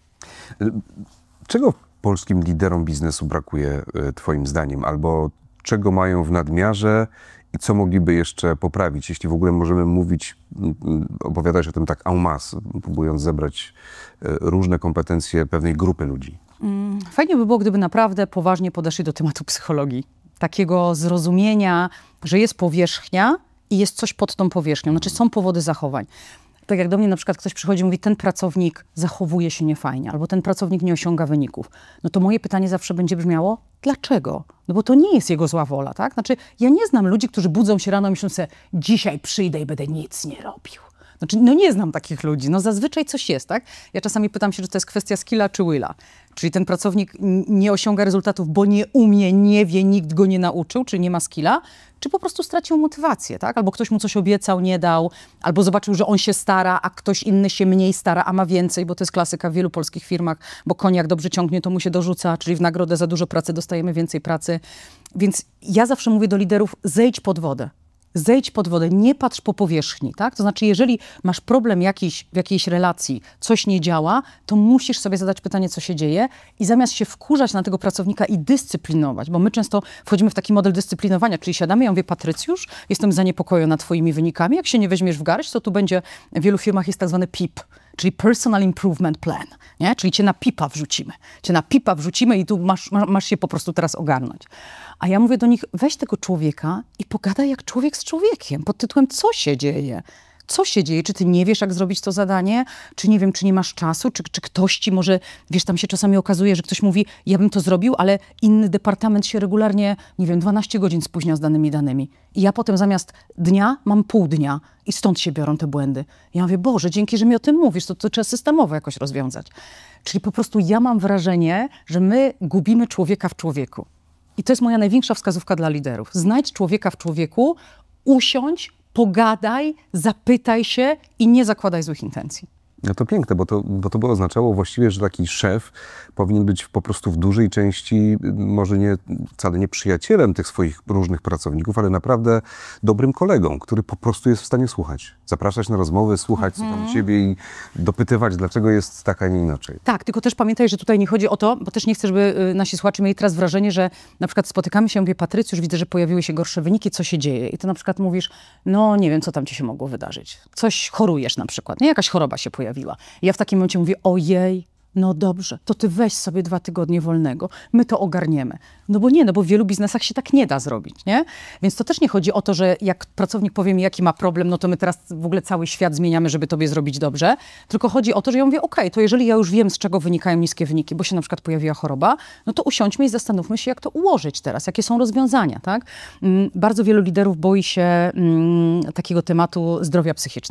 Czego polskim liderom biznesu brakuje twoim zdaniem? Albo czego mają w nadmiarze i co mogliby jeszcze poprawić? Jeśli w ogóle możemy mówić, opowiadać o tym tak en masse, próbując zebrać różne kompetencje pewnej grupy ludzi. Fajnie by było, gdyby naprawdę poważnie podeszli do tematu psychologii. Takiego zrozumienia, że jest powierzchnia i jest coś pod tą powierzchnią. Znaczy są powody zachowań. Tak jak do mnie na przykład ktoś przychodzi i mówi, ten pracownik zachowuje się niefajnie, albo ten pracownik nie osiąga wyników. No to moje pytanie zawsze będzie brzmiało, dlaczego? No bo to nie jest jego zła wola, tak? Znaczy ja nie znam ludzi, którzy budzą się rano i myślą sobie, dzisiaj przyjdę i będę nic nie robił. Znaczy, no nie znam takich ludzi. No zazwyczaj coś jest, tak? Ja czasami pytam się, czy to jest kwestia skilla czy willa. Czyli ten pracownik nie osiąga rezultatów, bo nie umie, nie wie, nikt go nie nauczył, czy nie ma skilla, czy po prostu stracił motywację, tak? Albo ktoś mu coś obiecał, nie dał, albo zobaczył, że on się stara, a ktoś inny się mniej stara, a ma więcej, bo to jest klasyka w wielu polskich firmach, bo koń jak dobrze ciągnie, to mu się dorzuca, czyli w nagrodę za dużo pracy dostajemy więcej pracy. Więc ja zawsze mówię do liderów, zejdź pod wodę. Zejdź pod wodę, nie patrz po powierzchni, tak? To znaczy, jeżeli masz problem jakiś w jakiejś relacji, coś nie działa, to musisz sobie zadać pytanie, co się dzieje i zamiast się wkurzać na tego pracownika i dyscyplinować, bo my często wchodzimy w taki model dyscyplinowania, czyli siadamy, ja mówię, Patrycjusz, jestem zaniepokojona twoimi wynikami, jak się nie weźmiesz w garść, to tu będzie, w wielu firmach jest tak zwany PIP, czyli Personal Improvement Plan, nie? Czyli cię na pipa wrzucimy. Cię na pipa wrzucimy i tu masz się po prostu teraz ogarnąć. A ja mówię do nich, weź tego człowieka i pogadaj jak człowiek z człowiekiem, pod tytułem, co się dzieje? Co się dzieje? Czy ty nie wiesz, jak zrobić to zadanie? Czy nie wiem, czy nie masz czasu? Czy ktoś ci może, wiesz, tam się czasami okazuje, że ktoś mówi, ja bym to zrobił, ale inny departament się regularnie, nie wiem, 12 godzin spóźnia z danymi. I ja potem zamiast dnia mam pół dnia i stąd się biorą te błędy. Ja mówię, Boże, dzięki, że mi o tym mówisz, to trzeba systemowo jakoś rozwiązać. Czyli po prostu ja mam wrażenie, że my gubimy człowieka w człowieku. I to jest moja największa wskazówka dla liderów. Znajdź człowieka w człowieku, usiądź, pogadaj, zapytaj się i nie zakładaj złych intencji. No to piękne, bo to by oznaczało właściwie, że taki szef powinien być po prostu w dużej części może wcale nie przyjacielem tych swoich różnych pracowników, ale naprawdę dobrym kolegą, który po prostu jest w stanie słuchać. Zapraszać na rozmowy, słuchać co tam u ciebie i dopytywać, dlaczego jest tak, a nie inaczej. Tak, tylko też pamiętaj, że tutaj nie chodzi o to, bo też nie chcę, żeby nasi słuchacze mieli teraz wrażenie, że na przykład spotykamy się, mówię, Patrycjusz, widzę, że pojawiły się gorsze wyniki, co się dzieje? I ty na przykład mówisz, no nie wiem, co tam ci się mogło wydarzyć. Coś chorujesz na przykład, nie? Jakaś choroba się pojawiła. I ja w takim momencie mówię, ojej, no dobrze, to ty weź sobie 2 tygodnie wolnego, my to ogarniemy. No bo w wielu biznesach się tak nie da zrobić, nie? Więc to też nie chodzi o to, że jak pracownik powie mi, jaki ma problem, no to my teraz w ogóle cały świat zmieniamy, żeby tobie zrobić dobrze. Tylko chodzi o to, że ja mówię, okej, to jeżeli ja już wiem, z czego wynikają niskie wyniki, bo się na przykład pojawiła choroba, no to usiądźmy i zastanówmy się, jak to ułożyć teraz, jakie są rozwiązania, tak? Bardzo wielu liderów boi się takiego tematu zdrowia psychicznego.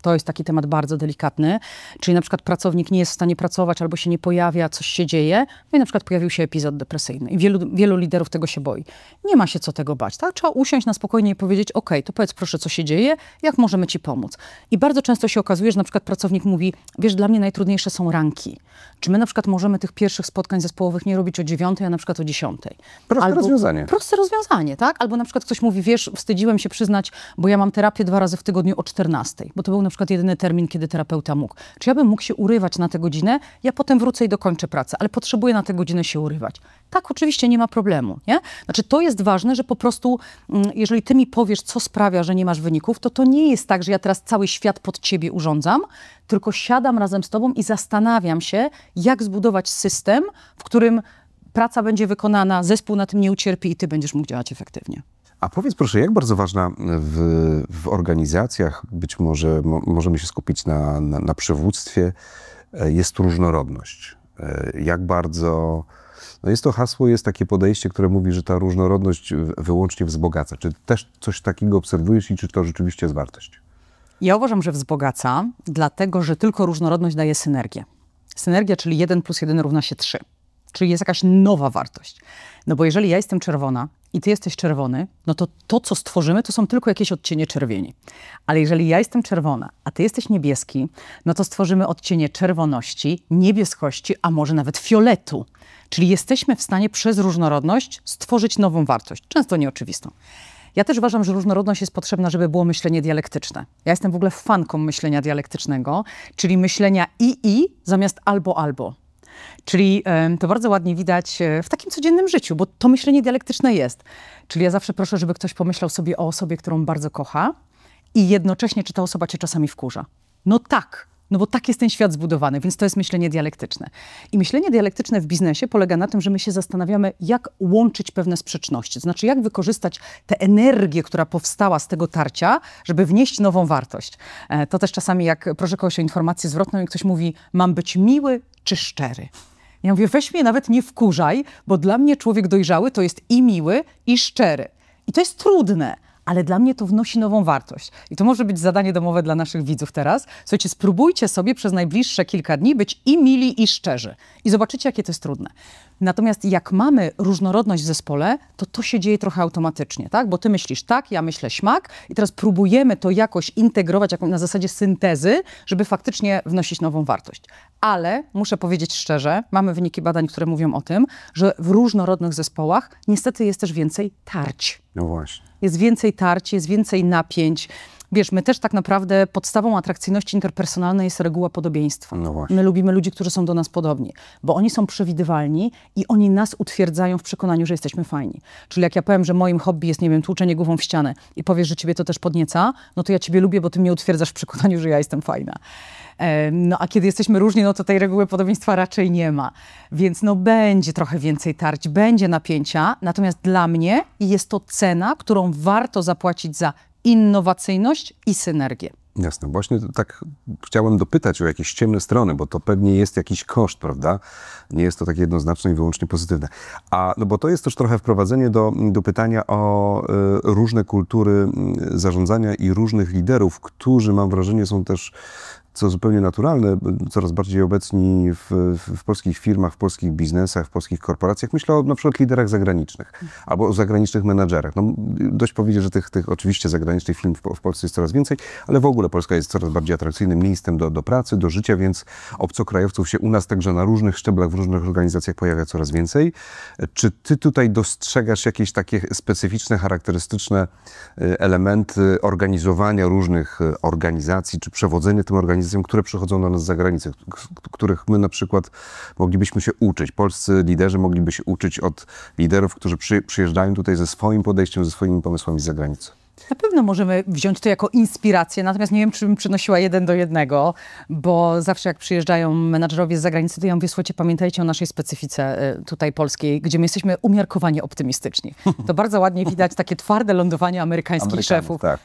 To jest taki temat bardzo delikatny, czyli na przykład pracownik nie jest w stanie pracować albo się nie pojawia, coś się dzieje, no i na przykład pojawił się epizod depresyjny i wielu liderów tego się boi. Nie ma się co tego bać, tak? Trzeba usiąść na spokojnie i powiedzieć, okej, to powiedz proszę, co się dzieje, jak możemy ci pomóc. I bardzo często się okazuje, że na przykład pracownik mówi, wiesz, dla mnie najtrudniejsze są ranki. Czy my na przykład możemy tych pierwszych spotkań zespołowych nie robić o 9, a na przykład o 10? Proste rozwiązanie. Proste rozwiązanie, tak? Albo na przykład ktoś mówi, wiesz, wstydziłem się przyznać, bo ja mam terapię 2 razy w tygodniu o 14, bo to był na przykład jedyny termin, kiedy terapeuta mógł. Czy ja bym mógł się urywać na tę godzinę? Ja potem wrócę i dokończę pracę, ale potrzebuję na tę godzinę się urywać. Tak, oczywiście nie ma problemu, nie? Znaczy to jest ważne, że po prostu, jeżeli ty mi powiesz, co sprawia, że nie masz wyników, to nie jest tak, że ja teraz cały świat pod ciebie urządzam, tylko siadam razem z tobą i zastanawiam się, jak zbudować system, w którym praca będzie wykonana, zespół na tym nie ucierpi i ty będziesz mógł działać efektywnie. A powiedz proszę, jak bardzo ważna w organizacjach, być może możemy się skupić na przywództwie, jest różnorodność? Jak bardzo... No jest to hasło, jest takie podejście, które mówi, że ta różnorodność wyłącznie wzbogaca. Czy też coś takiego obserwujesz i czy to rzeczywiście jest wartość? Ja uważam, że wzbogaca, dlatego że tylko różnorodność daje synergię. Synergia, czyli 1 + 1 równa się 3. Czyli jest jakaś nowa wartość. No bo jeżeli ja jestem czerwona i ty jesteś czerwony, no to, co stworzymy, to są tylko jakieś odcienie czerwieni. Ale jeżeli ja jestem czerwona, a ty jesteś niebieski, no to stworzymy odcienie czerwoności, niebieskości, a może nawet fioletu. Czyli jesteśmy w stanie przez różnorodność stworzyć nową wartość, często nieoczywistą. Ja też uważam, że różnorodność jest potrzebna, żeby było myślenie dialektyczne. Ja jestem w ogóle fanką myślenia dialektycznego, czyli myślenia i zamiast albo. Czyli to bardzo ładnie widać w takim codziennym życiu, bo to myślenie dialektyczne jest. Czyli ja zawsze proszę, żeby ktoś pomyślał sobie o osobie, którą bardzo kocha i jednocześnie, czy ta osoba cię czasami wkurza. No tak. No bo tak jest ten świat zbudowany, więc to jest myślenie dialektyczne. I myślenie dialektyczne w biznesie polega na tym, że my się zastanawiamy, jak łączyć pewne sprzeczności. To znaczy, jak wykorzystać tę energię, która powstała z tego tarcia, żeby wnieść nową wartość. To też czasami, jak proszę kogoś o informację zwrotną i ktoś mówi, mam być miły czy szczery? Ja mówię, weź mnie nawet nie wkurzaj, bo dla mnie człowiek dojrzały to jest i miły, i szczery. I to jest trudne. Ale dla mnie to wnosi nową wartość. I to może być zadanie domowe dla naszych widzów teraz. Słuchajcie, spróbujcie sobie przez najbliższe kilka dni być i mili, i szczerzy. I zobaczycie, jakie to jest trudne. Natomiast jak mamy różnorodność w zespole, to się dzieje trochę automatycznie, tak? Bo ty myślisz tak, ja myślę śmak i teraz próbujemy to jakoś integrować na zasadzie syntezy, żeby faktycznie wnosić nową wartość. Ale muszę powiedzieć szczerze, mamy wyniki badań, które mówią o tym, że w różnorodnych zespołach niestety jest też więcej tarć. No właśnie. Jest więcej tarć, jest więcej napięć. Wiesz, my też tak naprawdę podstawą atrakcyjności interpersonalnej jest reguła podobieństwa. No właśnie. My lubimy ludzi, którzy są do nas podobni, bo oni są przewidywalni i oni nas utwierdzają w przekonaniu, że jesteśmy fajni. Czyli jak ja powiem, że moim hobby jest, nie wiem, tłuczenie głową w ścianę i powiesz, że ciebie to też podnieca, no to ja ciebie lubię, bo ty mnie utwierdzasz w przekonaniu, że ja jestem fajna. No a kiedy jesteśmy różni, no to tej reguły podobieństwa raczej nie ma. Więc no będzie trochę więcej tarć, będzie napięcia, natomiast dla mnie jest to cena, którą warto zapłacić za innowacyjność i synergię. Jasne. Właśnie tak chciałem dopytać o jakieś ciemne strony, bo to pewnie jest jakiś koszt, prawda? Nie jest to takie jednoznaczne i wyłącznie pozytywne. No bo to jest też trochę wprowadzenie do pytania o różne kultury zarządzania i różnych liderów, którzy, mam wrażenie, są też, co zupełnie naturalne, coraz bardziej obecni w polskich firmach, w polskich biznesach, w polskich korporacjach. Myślę o na przykład liderach zagranicznych albo o zagranicznych menadżerach. No, dość powiedzieć, że tych oczywiście zagranicznych firm w Polsce jest coraz więcej, ale w ogóle Polska jest coraz bardziej atrakcyjnym miejscem do pracy, do życia, więc obcokrajowców się u nas także na różnych szczeblach, w różnych organizacjach pojawia coraz więcej. Czy ty tutaj dostrzegasz jakieś takie specyficzne, charakterystyczne elementy organizowania różnych organizacji, czy przewodzenia tym organizacjom, które przychodzą do nas z zagranicy, których my na przykład moglibyśmy się uczyć. Polscy liderzy mogliby się uczyć od liderów, którzy przyjeżdżają tutaj ze swoim podejściem, ze swoimi pomysłami z zagranicy. Na pewno możemy wziąć to jako inspirację, natomiast nie wiem, czy bym przynosiła 1 do 1, bo zawsze jak przyjeżdżają menadżerowie z zagranicy, to ja mówię, słuchajcie, pamiętajcie o naszej specyfice tutaj polskiej, gdzie my jesteśmy umiarkowanie optymistyczni. To bardzo ładnie widać takie twarde lądowanie amerykańskich szefów. Tak,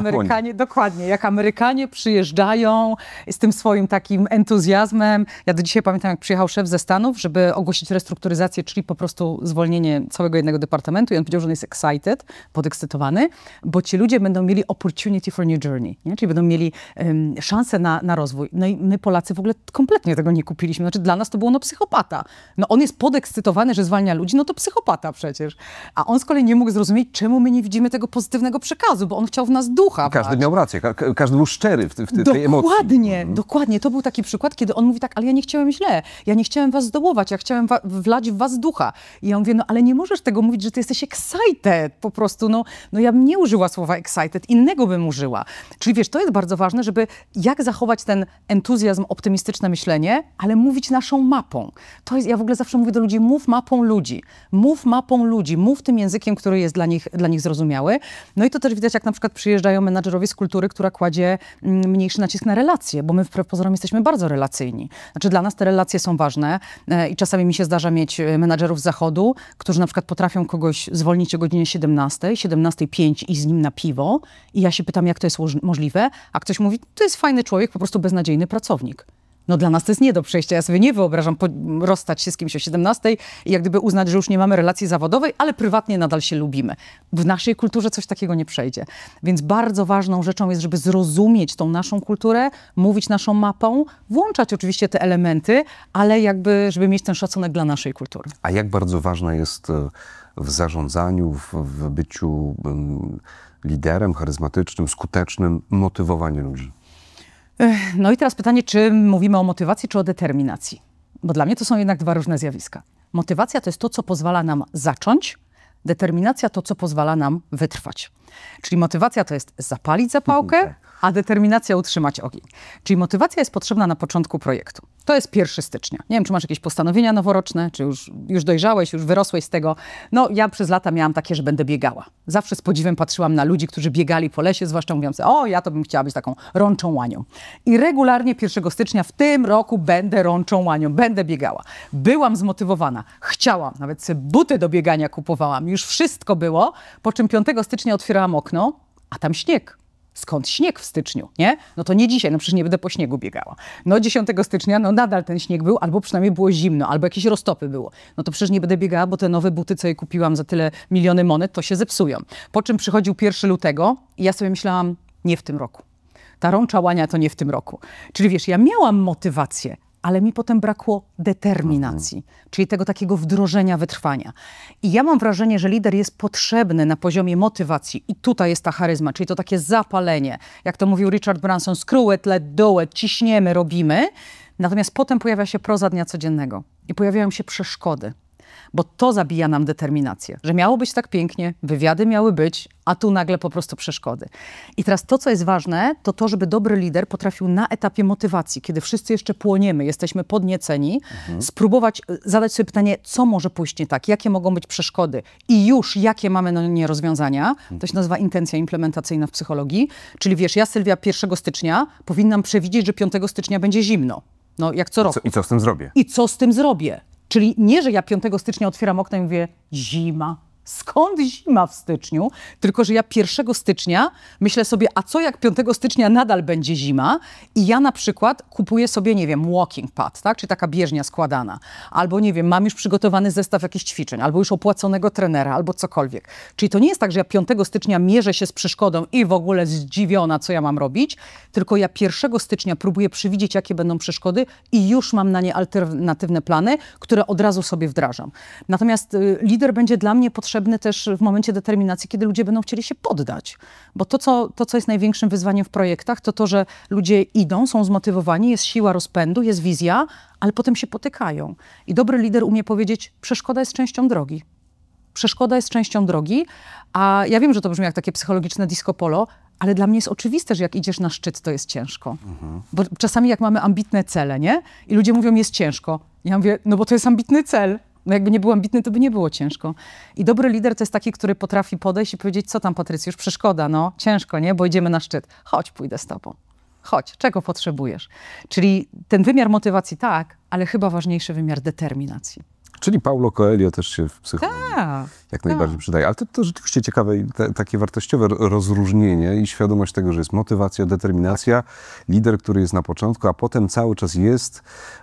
jak Amerykanie przyjeżdżają z tym swoim takim entuzjazmem. Ja do dzisiaj pamiętam, jak przyjechał szef ze Stanów, żeby ogłosić restrukturyzację, czyli po prostu zwolnienie całego jednego departamentu i on powiedział, że on jest excited, podekscytowany, bo ci ludzie będą mieli opportunity for new journey, nie? Czyli będą mieli szansę na rozwój. No i my Polacy w ogóle kompletnie tego nie kupiliśmy. Znaczy dla nas to było psychopata. No on jest podekscytowany, że zwalnia ludzi, no to psychopata przecież. A on z kolei nie mógł zrozumieć, czemu my nie widzimy tego pozytywnego przekazu, bo on chciał w nas ducha. Każdy miał rację, każdy był szczery w tej emocji. Dokładnie. To był taki przykład, kiedy on mówi tak, ale ja nie chciałem źle, ja nie chciałem was zdołować, ja chciałem wlać w was ducha. I ja mówię, no ale nie możesz tego mówić, że ty jesteś excited. Po prostu, no ja bym nie użyła słowa excited, innego bym użyła. Czyli wiesz, to jest bardzo ważne, żeby jak zachować ten entuzjazm, optymistyczne myślenie, ale mówić naszą mapą. To jest, ja w ogóle zawsze mówię do ludzi, mów mapą ludzi. Mów mapą ludzi, mów tym językiem, który jest dla nich zrozumiały. No i to też widać, jak na przykład przyjeżdżają menadżerowie z kultury, która kładzie mniejszy nacisk na relacje, bo my wbrew pozorom jesteśmy bardzo relacyjni. Znaczy dla nas te relacje są ważne i czasami mi się zdarza mieć menadżerów z zachodu, którzy na przykład potrafią kogoś zwolnić o godzinie 17:05 i z nim na piwo i ja się pytam, jak to jest możliwe, a ktoś mówi, to jest fajny człowiek, po prostu beznadziejny pracownik. No dla nas to jest nie do przejścia. Ja sobie nie wyobrażam rozstać się z kimś o 17:00 i jak gdyby uznać, że już nie mamy relacji zawodowej, ale prywatnie nadal się lubimy. W naszej kulturze coś takiego nie przejdzie. Więc bardzo ważną rzeczą jest, żeby zrozumieć tą naszą kulturę, mówić naszą mapą, włączać oczywiście te elementy, ale jakby, żeby mieć ten szacunek dla naszej kultury. A jak bardzo ważna jest w zarządzaniu, w byciu liderem charyzmatycznym, skutecznym, motywowanie ludzi? No i teraz pytanie, czy mówimy o motywacji, czy o determinacji? Bo dla mnie to są jednak dwa różne zjawiska. Motywacja to jest to, co pozwala nam zacząć, determinacja to, co pozwala nam wytrwać. Czyli motywacja to jest zapalić zapałkę, a determinacja utrzymać ogień. Czyli motywacja jest potrzebna na początku projektu. To jest 1 stycznia. Nie wiem, czy masz jakieś postanowienia noworoczne, czy już dojrzałeś, już wyrosłeś z tego. No ja przez lata miałam takie, że będę biegała. Zawsze z podziwem patrzyłam na ludzi, którzy biegali po lesie, zwłaszcza mówiąc, o ja to bym chciała być taką rączą łanią. I regularnie 1 stycznia w tym roku będę rączą łanią, będę biegała. Byłam zmotywowana, chciałam, nawet sobie buty do biegania kupowałam. Już wszystko było, po czym 5 stycznia otwierałam okno, a tam śnieg. Skąd śnieg w styczniu, nie? No to nie dzisiaj, no przecież nie będę po śniegu biegała. No 10 stycznia, no nadal ten śnieg był, albo przynajmniej było zimno, albo jakieś roztopy było. No to przecież nie będę biegała, bo te nowe buty, co je kupiłam za tyle miliony monet, to się zepsują. Po czym przychodził 1 lutego i ja sobie myślałam, nie w tym roku. Ta rącza łania to nie w tym roku. Czyli wiesz, ja miałam motywację, ale mi potem brakło determinacji, czyli tego takiego wdrożenia, wytrwania. I ja mam wrażenie, że lider jest potrzebny na poziomie motywacji i tutaj jest ta charyzma, czyli to takie zapalenie. Jak to mówił Richard Branson, screw it, let's do it, ciśniemy, robimy. Natomiast potem pojawia się proza dnia codziennego i pojawiają się przeszkody. Bo to zabija nam determinację, że miało być tak pięknie, wywiady miały być, a tu nagle po prostu przeszkody. I teraz to, co jest ważne, to to, żeby dobry lider potrafił na etapie motywacji, kiedy wszyscy jeszcze płoniemy, jesteśmy podnieceni, spróbować zadać sobie pytanie, co może pójść nie tak, jakie mogą być przeszkody i już jakie mamy na nie rozwiązania. To się nazywa intencja implementacyjna w psychologii. Czyli wiesz, ja Sylwia 1 stycznia powinnam przewidzieć, że 5 stycznia będzie zimno. No jak co roku. I co z tym zrobię? I co z tym zrobię? Czyli nie, że ja 5 stycznia otwieram okno i mówię, zima. Skąd zima w styczniu? Tylko, że ja 1 stycznia myślę sobie, a co jak 5 stycznia nadal będzie zima i ja na przykład kupuję sobie, nie wiem, walking pad, tak? Czyli taka bieżnia składana. Albo, nie wiem, mam już przygotowany zestaw jakichś ćwiczeń, albo już opłaconego trenera, albo cokolwiek. Czyli to nie jest tak, że ja 5 stycznia mierzę się z przeszkodą i w ogóle zdziwiona, co ja mam robić, tylko ja 1 stycznia próbuję przewidzieć, jakie będą przeszkody i już mam na nie alternatywne plany, które od razu sobie wdrażam. Natomiast lider będzie dla mnie potrzebny też w momencie determinacji, kiedy ludzie będą chcieli się poddać. Bo to, co jest największym wyzwaniem w projektach, to to, że ludzie idą, są zmotywowani, jest siła rozpędu, jest wizja, ale potem się potykają. I dobry lider umie powiedzieć, przeszkoda jest częścią drogi. Przeszkoda jest częścią drogi, a ja wiem, że to brzmi jak takie psychologiczne disco polo, ale dla mnie jest oczywiste, że jak idziesz na szczyt, to jest ciężko. Bo czasami jak mamy ambitne cele, nie? I ludzie mówią, jest ciężko. Ja mówię, no bo to jest ambitny cel. No jakby nie był ambitny, to by nie było ciężko. I dobry lider to jest taki, który potrafi podejść i powiedzieć, co tam Patrycjusz, przeszkoda, no ciężko, nie? Bo idziemy na szczyt. Chodź, pójdę z tobą. Chodź, czego potrzebujesz? Czyli ten wymiar motywacji tak, ale chyba ważniejszy wymiar determinacji. Czyli Paulo Coelho też się w psychologii jak najbardziej przydaje. Ale to rzeczywiście ciekawe i takie wartościowe rozróżnienie i świadomość tego, że jest motywacja, determinacja, lider, który jest na początku, a potem cały czas jest,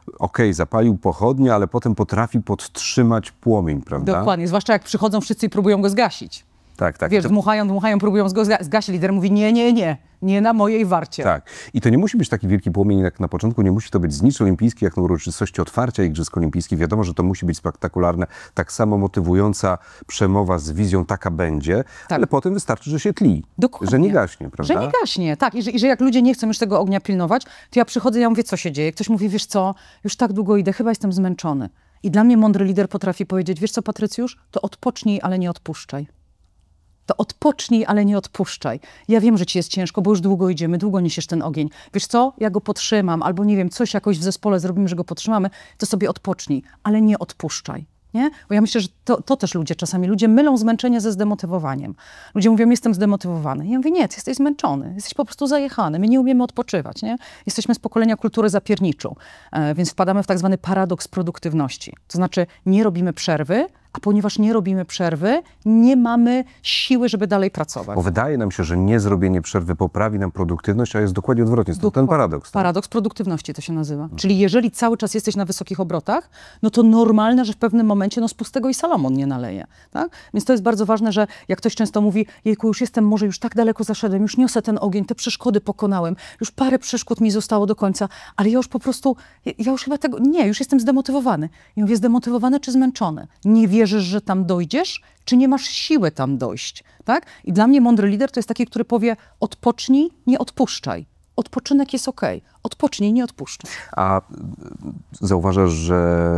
zapalił pochodnie, ale potem potrafi podtrzymać płomień, prawda? Dokładnie, zwłaszcza jak przychodzą wszyscy i próbują go zgasić. Tak, tak. Wiesz, dmuchają, próbują zgasić. Lider mówi nie na mojej warcie. Tak. I to nie musi być taki wielki płomień jak na początku, nie musi to być znicz olimpijski, jak na uroczystości otwarcia Igrzysk Olimpijskich. Wiadomo, że to musi być spektakularne, tak samo motywująca przemowa z wizją taka będzie, ale potem wystarczy, że się tli. Dokładnie. Że nie gaśnie, prawda? Że nie gaśnie, tak. I że jak ludzie nie chcą już tego ognia pilnować, to ja przychodzę i ja mówię, co się dzieje. Ktoś mówi, wiesz co, już tak długo idę, chyba jestem zmęczony. I dla mnie mądry lider potrafi powiedzieć, wiesz co, Patrycjusz, to odpocznij, ale nie odpuszczaj. To odpocznij, ale nie odpuszczaj. Ja wiem, że ci jest ciężko, bo już długo idziemy, długo niesiesz ten ogień. Wiesz co, ja go podtrzymam, albo nie wiem, coś jakoś w zespole zrobimy, że go podtrzymamy, to sobie odpocznij, ale nie odpuszczaj. Nie? Bo ja myślę, że to też ludzie mylą zmęczenie ze zdemotywowaniem. Ludzie mówią, jestem zdemotywowany. Ja mówię, nie, ty jesteś zmęczony, jesteś po prostu zajechany, my nie umiemy odpoczywać. Nie? Jesteśmy z pokolenia kultury zapierniczu, więc wpadamy w tak zwany paradoks produktywności. To znaczy nie robimy przerwy, a ponieważ nie robimy przerwy, nie mamy siły, żeby dalej pracować. Bo wydaje nam się, że nie zrobienie przerwy poprawi nam produktywność, a jest dokładnie odwrotnie. To ten paradoks. Tak? Paradoks produktywności to się nazywa. Czyli jeżeli cały czas jesteś na wysokich obrotach, no to normalne, że w pewnym momencie z pustego i Salomon nie naleje. Tak? Więc to jest bardzo ważne, że jak ktoś często mówi, jejku, już jestem, może już tak daleko zaszedłem, już niosę ten ogień, te przeszkody pokonałem, już parę przeszkód mi zostało do końca, ale ja już po prostu, ja już chyba tego, nie, już jestem zdemotywowany. I mówię, zdemotywowany czy zmęczony? Nie wierzysz, że tam dojdziesz, czy nie masz siły tam dojść, tak? I dla mnie mądry lider to jest taki, który powie, odpocznij, nie odpuszczaj. Odpoczynek jest okej. Odpocznij, nie odpuszczaj. A zauważasz, że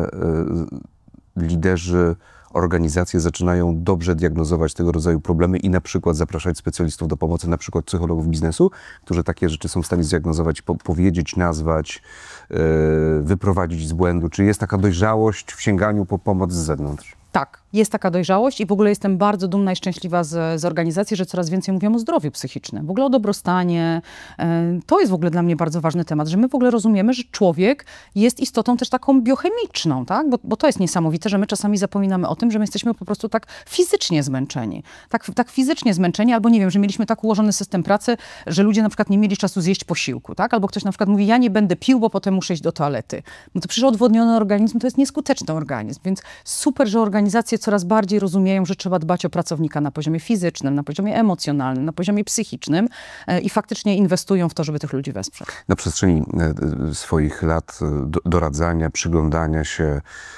liderzy, organizacje zaczynają dobrze diagnozować tego rodzaju problemy i na przykład zapraszać specjalistów do pomocy, na przykład psychologów biznesu, którzy takie rzeczy są w stanie zdiagnozować, powiedzieć, nazwać, wyprowadzić z błędu. Czy jest taka dojrzałość w sięganiu po pomoc z zewnątrz? Tak, jest taka dojrzałość i w ogóle jestem bardzo dumna i szczęśliwa z organizacji, że coraz więcej mówią o zdrowiu psychicznym, w ogóle o dobrostanie. To jest w ogóle dla mnie bardzo ważny temat, że my w ogóle rozumiemy, że człowiek jest istotą też taką biochemiczną, tak? Bo to jest niesamowite, że my czasami zapominamy o tym, że my jesteśmy po prostu tak fizycznie zmęczeni. Tak fizycznie zmęczeni, albo nie wiem, że mieliśmy tak ułożony system pracy, że ludzie na przykład nie mieli czasu zjeść posiłku, tak? Albo ktoś na przykład mówi, ja nie będę pił, bo potem muszę iść do toalety. No to przecież odwodniony organizm to jest nieskuteczny organizm, więc super, że organizacje coraz bardziej rozumieją, że trzeba dbać o pracownika na poziomie fizycznym, na poziomie emocjonalnym, na poziomie psychicznym i faktycznie inwestują w to, żeby tych ludzi wesprzeć. Na przestrzeni swoich lat doradzania, przyglądania się,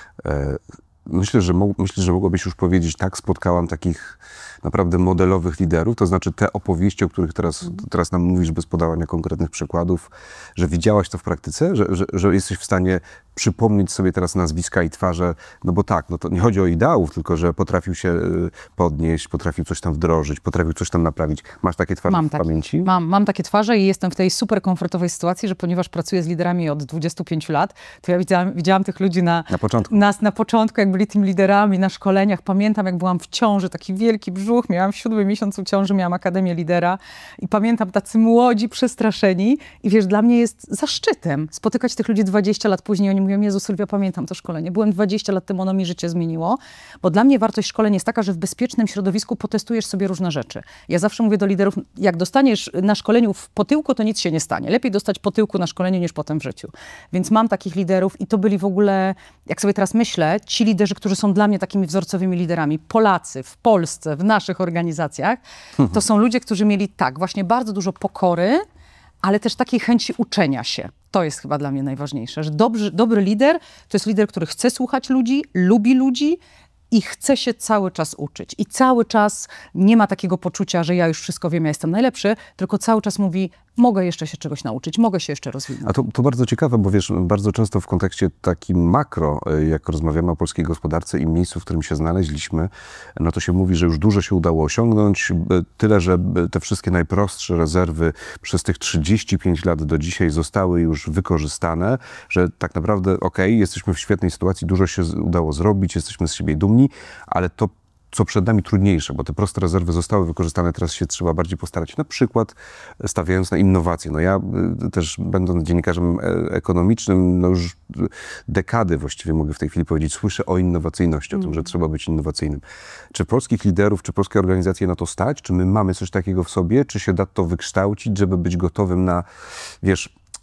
myślę, że mogłabyś już powiedzieć, tak, spotkałam takich naprawdę modelowych liderów, to znaczy te opowieści, o których teraz nam mówisz, bez podawania konkretnych przykładów, że widziałaś to w praktyce, że jesteś w stanie przypomnieć sobie teraz nazwiska i twarze, no bo tak, no to nie chodzi o ideałów, tylko że potrafił się podnieść, potrafił coś tam wdrożyć, potrafił coś tam naprawić. Masz takie twarze w pamięci? Mam takie twarze i jestem w tej super komfortowej sytuacji, że ponieważ pracuję z liderami od 25 lat, to ja widziałam tych ludzi na początku, jak byli tymi liderami, na szkoleniach. Pamiętam, jak byłam w ciąży, taki wielki brzuch, miałam w 7. miesiącu ciąży, miałam Akademię Lidera i pamiętam tacy młodzi, przestraszeni i wiesz, dla mnie jest zaszczytem spotykać tych ludzi 20 lat później. Oni mówią, Jezu, Sylwia, pamiętam to szkolenie. Byłem 20 lat temu, ono mi życie zmieniło, bo dla mnie wartość szkoleń jest taka, że w bezpiecznym środowisku potestujesz sobie różne rzeczy. Ja zawsze mówię do liderów, jak dostaniesz na szkoleniu po tyłku, to nic się nie stanie. Lepiej dostać po tyłku na szkoleniu niż potem w życiu. Więc mam takich liderów i to byli w ogóle, jak sobie teraz myślę, ci liderzy, którzy są dla mnie takimi wzorcowymi liderami, Polacy w Polsce, w naszych organizacjach, to są ludzie, którzy mieli właśnie bardzo dużo pokory, ale też takiej chęci uczenia się. To jest chyba dla mnie najważniejsze, że dobry lider to jest lider, który chce słuchać ludzi, lubi ludzi i chce się cały czas uczyć. I cały czas nie ma takiego poczucia, że ja już wszystko wiem, ja jestem najlepszy, tylko cały czas mówi, mogę jeszcze się czegoś nauczyć, mogę się jeszcze rozwinąć. A to bardzo ciekawe, bo wiesz, bardzo często w kontekście takim makro, jak rozmawiamy o polskiej gospodarce i miejscu, w którym się znaleźliśmy, no to się mówi, że już dużo się udało osiągnąć, tyle, że te wszystkie najprostsze rezerwy przez tych 35 lat do dzisiaj zostały już wykorzystane, że tak naprawdę jesteśmy w świetnej sytuacji, dużo się udało zrobić, jesteśmy z siebie dumni, ale to, co przed nami trudniejsze, bo te proste rezerwy zostały wykorzystane, teraz się trzeba bardziej postarać, na przykład stawiając na innowacje. No ja też, będąc dziennikarzem ekonomicznym, no już dekady właściwie mogę w tej chwili powiedzieć, słyszę o innowacyjności, o tym, że trzeba być innowacyjnym. Czy polskich liderów, czy polskie organizacje na to stać? Czy my mamy coś takiego w sobie? Czy się da to wykształcić, żeby być gotowym na, wiesz,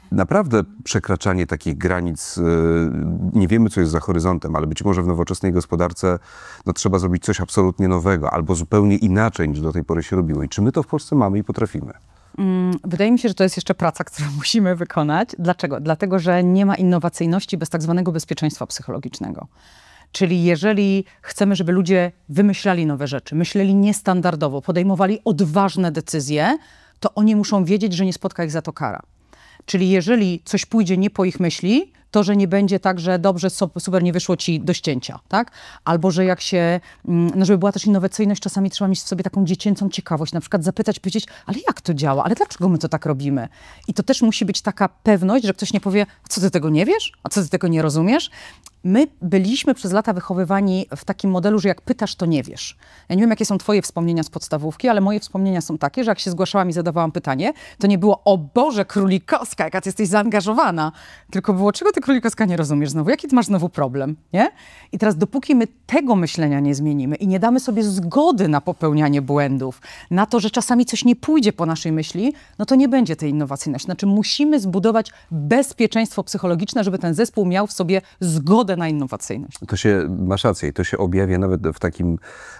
Naprawdę przekraczanie takich granic, nie wiemy, co jest za horyzontem, ale być może w nowoczesnej gospodarce trzeba zrobić coś absolutnie nowego albo zupełnie inaczej, niż do tej pory się robiło. I czy my to w Polsce mamy i potrafimy? Wydaje mi się, że to jest jeszcze praca, którą musimy wykonać. Dlaczego? Dlatego, że nie ma innowacyjności bez tak zwanego bezpieczeństwa psychologicznego. Czyli jeżeli chcemy, żeby ludzie wymyślali nowe rzeczy, myśleli niestandardowo, podejmowali odważne decyzje, to oni muszą wiedzieć, że nie spotka ich za to kara. Czyli jeżeli coś pójdzie nie po ich myśli, to, że nie będzie tak, że dobrze, super, nie wyszło ci do ścięcia, tak? Albo, że jak się, żeby była też innowacyjność, czasami trzeba mieć w sobie taką dziecięcą ciekawość, na przykład zapytać, powiedzieć, ale jak to działa, ale dlaczego my to tak robimy? I to też musi być taka pewność, że ktoś nie powie, a co ty tego nie wiesz? A co ty tego nie rozumiesz? My byliśmy przez lata wychowywani w takim modelu, że jak pytasz, to nie wiesz. Ja nie wiem, jakie są twoje wspomnienia z podstawówki, ale moje wspomnienia są takie, że jak się zgłaszałam i zadawałam pytanie, to nie było, o Boże, Królikowska, jaka ty jesteś zaangażowana, tylko było, czego ty, Królikowska, nie rozumiesz znowu? Jaki ty masz znowu problem? Nie? I teraz dopóki my tego myślenia nie zmienimy i nie damy sobie zgody na popełnianie błędów, na to, że czasami coś nie pójdzie po naszej myśli, no to nie będzie tej innowacyjności. Znaczy musimy zbudować bezpieczeństwo psychologiczne, żeby ten zespół miał w sobie zgodę na innowacyjność. Masz rację, to się objawia nawet w takim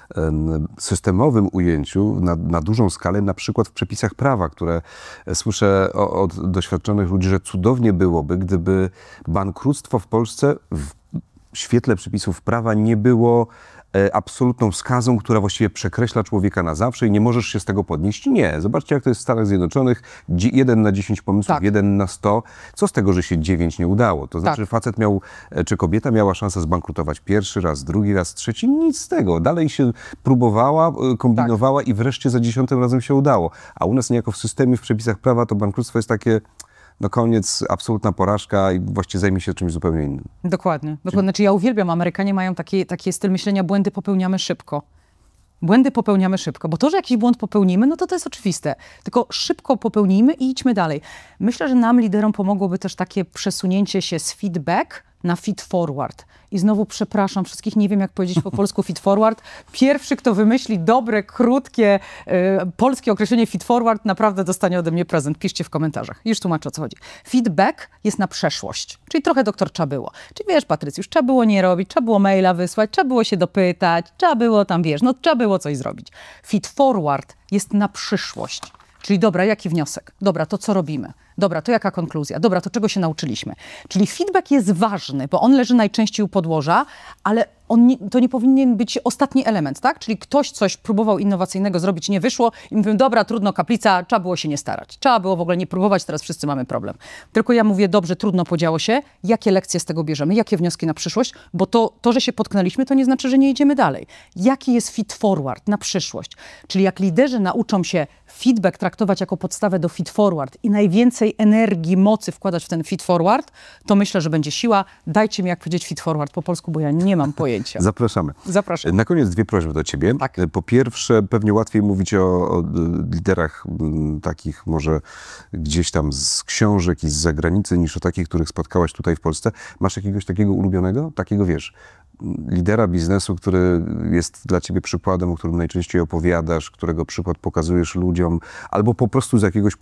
systemowym ujęciu na dużą skalę, na przykład w przepisach prawa, które słyszę od doświadczonych ludzi, że cudownie byłoby, gdyby bankructwo w Polsce w świetle przepisów prawa nie było absolutną skazą, która właściwie przekreśla człowieka na zawsze i nie możesz się z tego podnieść. Nie. Zobaczcie, jak to jest w Stanach Zjednoczonych. 1 na 10 pomysłów, 1 na 100. Co z tego, że się 9 nie udało? To znaczy facet miał, czy kobieta miała szansę zbankrutować pierwszy raz, drugi raz, trzeci. Nic z tego. Dalej się próbowała, kombinowała i wreszcie za 10 razem się udało. A u nas niejako w systemie, w przepisach prawa to bankructwo jest takie... koniec, absolutna porażka i właściwie zajmie się czymś zupełnie innym. Dokładnie. Znaczy ja uwielbiam, Amerykanie mają taki styl myślenia, błędy popełniamy szybko. Błędy popełniamy szybko, bo to, że jakiś błąd popełnimy, no to jest oczywiste. Tylko szybko popełnijmy i idźmy dalej. Myślę, że nam, liderom, pomogłoby też takie przesunięcie się z feedback na feed forward. I znowu przepraszam wszystkich, nie wiem jak powiedzieć po polsku feed forward. Pierwszy, kto wymyśli dobre, krótkie, polskie określenie feed forward, naprawdę dostanie ode mnie prezent. Piszcie w komentarzach. Już tłumaczę, o co chodzi. Feedback jest na przeszłość, czyli trochę doktor trzeba było. Czyli wiesz, Patrycjusz, trzeba było nie robić, trzeba było maila wysłać, trzeba było się dopytać, trzeba było tam, wiesz, trzeba było coś zrobić. Feed forward jest na przyszłość. Czyli dobra, jaki wniosek? Dobra, to co robimy? Dobra, to jaka konkluzja? Dobra, to czego się nauczyliśmy? Czyli feedback jest ważny, bo on leży najczęściej u podłoża, ale to nie powinien być ostatni element, tak? Czyli ktoś coś próbował innowacyjnego zrobić, nie wyszło i mówię, dobra, trudno, kaplica, trzeba było się nie starać. Trzeba było w ogóle nie próbować, teraz wszyscy mamy problem. Tylko ja mówię, dobrze, trudno, podziało się, jakie lekcje z tego bierzemy, jakie wnioski na przyszłość, bo to, że się potknęliśmy, to nie znaczy, że nie idziemy dalej. Jaki jest feed forward na przyszłość? Czyli jak liderzy nauczą się feedback traktować jako podstawę do feed forward i najwięcej energii, mocy wkładać w ten feed forward, to myślę, że będzie siła. Dajcie mi, jak powiedzieć feed forward po polsku, bo ja nie mam pojęcia. Zapraszamy. Zapraszam. Na koniec 2 prośby do ciebie. Tak. Po pierwsze, pewnie łatwiej mówić o liderach takich może gdzieś tam z książek i z zagranicy, niż o takich, których spotkałaś tutaj w Polsce. Masz jakiegoś takiego ulubionego? Takiego, wiesz, lidera biznesu, który jest dla ciebie przykładem, o którym najczęściej opowiadasz, którego przykład pokazujesz ludziom, albo po prostu z jakiegoś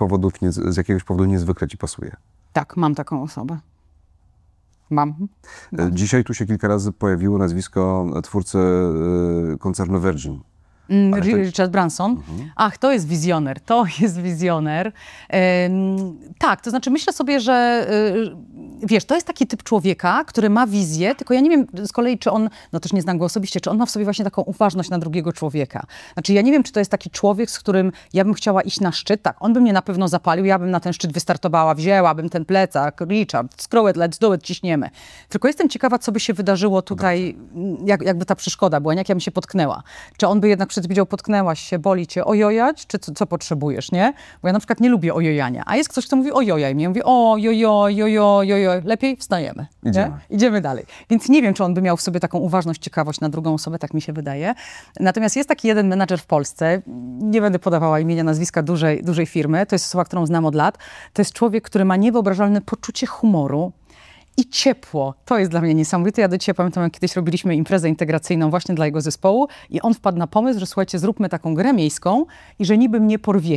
powodu niezwykle ci pasuje? Tak, mam taką osobę. Mam. Dzisiaj tu się kilka razy pojawiło nazwisko twórcy koncernu Virgin. Richard Branson. Ach, to jest wizjoner. Tak, to znaczy myślę sobie, że wiesz, to jest taki typ człowieka, który ma wizję, tylko ja nie wiem z kolei, czy on, no też nie znam go osobiście, czy on ma w sobie właśnie taką uważność na drugiego człowieka. Znaczy ja nie wiem, czy to jest taki człowiek, z którym ja bym chciała iść na szczyt. Tak, on by mnie na pewno zapalił, ja bym na ten szczyt wystartowała, wzięłabym ten plecak, Richard, screw it, let's do it, ciśniemy. Tylko jestem ciekawa, co by się wydarzyło tutaj, jakby ta przeszkoda była, jak ja bym się potknęła. Czy on by jednak powiedział, potknęłaś się, boli cię, ojojać, czy co potrzebujesz, nie? Bo ja na przykład nie lubię ojojania, a jest ktoś, kto mówi ojojaj mnie, mówi ojojoj, lepiej wstajemy, idziemy dalej. Więc nie wiem, czy on by miał w sobie taką uważność, ciekawość na drugą osobę, tak mi się wydaje. Natomiast jest taki jeden menadżer w Polsce, nie będę podawała imienia, nazwiska dużej firmy, to jest osoba, którą znam od lat, to jest człowiek, który ma niewyobrażalne poczucie humoru, i ciepło. To jest dla mnie niesamowite. Ja do dzisiaj pamiętam, jak kiedyś robiliśmy imprezę integracyjną właśnie dla jego zespołu i on wpadł na pomysł, że słuchajcie, zróbmy taką grę miejską i że niby mnie porwiecie.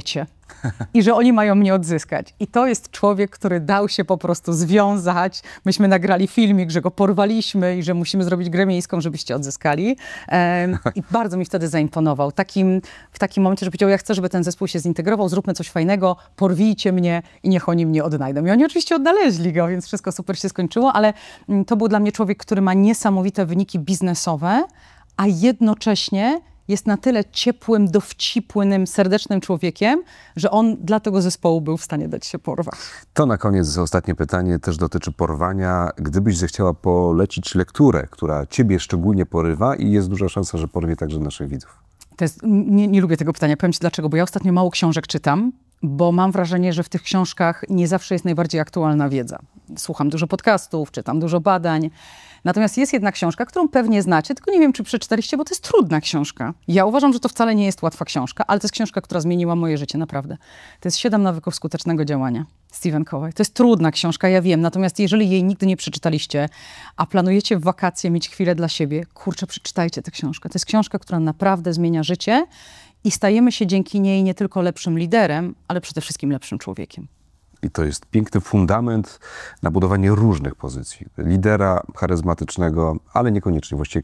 i że oni mają mnie odzyskać. I to jest człowiek, który dał się po prostu związać. Myśmy nagrali filmik, że go porwaliśmy i że musimy zrobić grę miejską, żebyście odzyskali. I bardzo mi wtedy zaimponował. W takim momencie, że powiedział, ja chcę, żeby ten zespół się zintegrował, zróbmy coś fajnego, porwijcie mnie i niech oni mnie odnajdą. I oni oczywiście odnaleźli go, więc wszystko super się skończyło, ale to był dla mnie człowiek, który ma niesamowite wyniki biznesowe, a jednocześnie jest na tyle ciepłym, dowcipnym, serdecznym człowiekiem, że on dla tego zespołu był w stanie dać się porwać. To na koniec ostatnie pytanie też dotyczy porwania. Gdybyś zechciała polecić lekturę, która ciebie szczególnie porywa i jest duża szansa, że porwie także naszych widzów. Nie lubię tego pytania. Powiem ci dlaczego, bo ja ostatnio mało książek czytam, bo mam wrażenie, że w tych książkach nie zawsze jest najbardziej aktualna wiedza. Słucham dużo podcastów, czytam dużo badań. Natomiast jest jedna książka, którą pewnie znacie, tylko nie wiem, czy przeczytaliście, bo to jest trudna książka. Ja uważam, że to wcale nie jest łatwa książka, ale to jest książka, która zmieniła moje życie, naprawdę. To jest 7 nawyków skutecznego działania. Stephen Covey. To jest trudna książka, ja wiem. Natomiast jeżeli jej nigdy nie przeczytaliście, a planujecie w wakacje mieć chwilę dla siebie, kurczę, przeczytajcie tę książkę. To jest książka, która naprawdę zmienia życie i stajemy się dzięki niej nie tylko lepszym liderem, ale przede wszystkim lepszym człowiekiem. I to jest piękny fundament na budowanie różnych pozycji. Lidera charyzmatycznego, ale niekoniecznie właściwie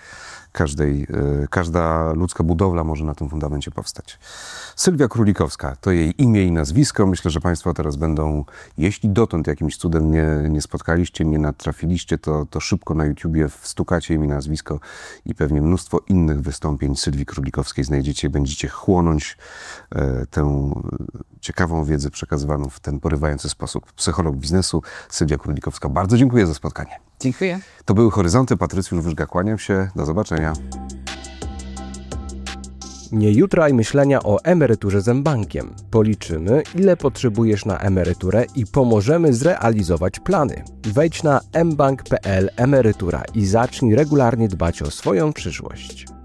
każda ludzka budowla może na tym fundamencie powstać. Sylwia Królikowska to jej imię i nazwisko. Myślę, że Państwo teraz będą, jeśli dotąd jakimś cudem nie spotkaliście, nie natrafiliście, to szybko na YouTubie wstukacie imię, nazwisko i pewnie mnóstwo innych wystąpień Sylwii Królikowskiej znajdziecie. Będziecie chłonąć tę ciekawą wiedzę przekazywaną w ten porywający sposób. Psycholog biznesu Sylwia Królikowska. Bardzo dziękuję za spotkanie. Dziękuję. To były Horyzonty. Patrycjusz Wyżga, kłaniam się. Do zobaczenia. Nie jutra i myślenia o emeryturze z mBankiem. Policzymy, ile potrzebujesz na emeryturę i pomożemy zrealizować plany. Wejdź na mbank.pl emerytura i zacznij regularnie dbać o swoją przyszłość.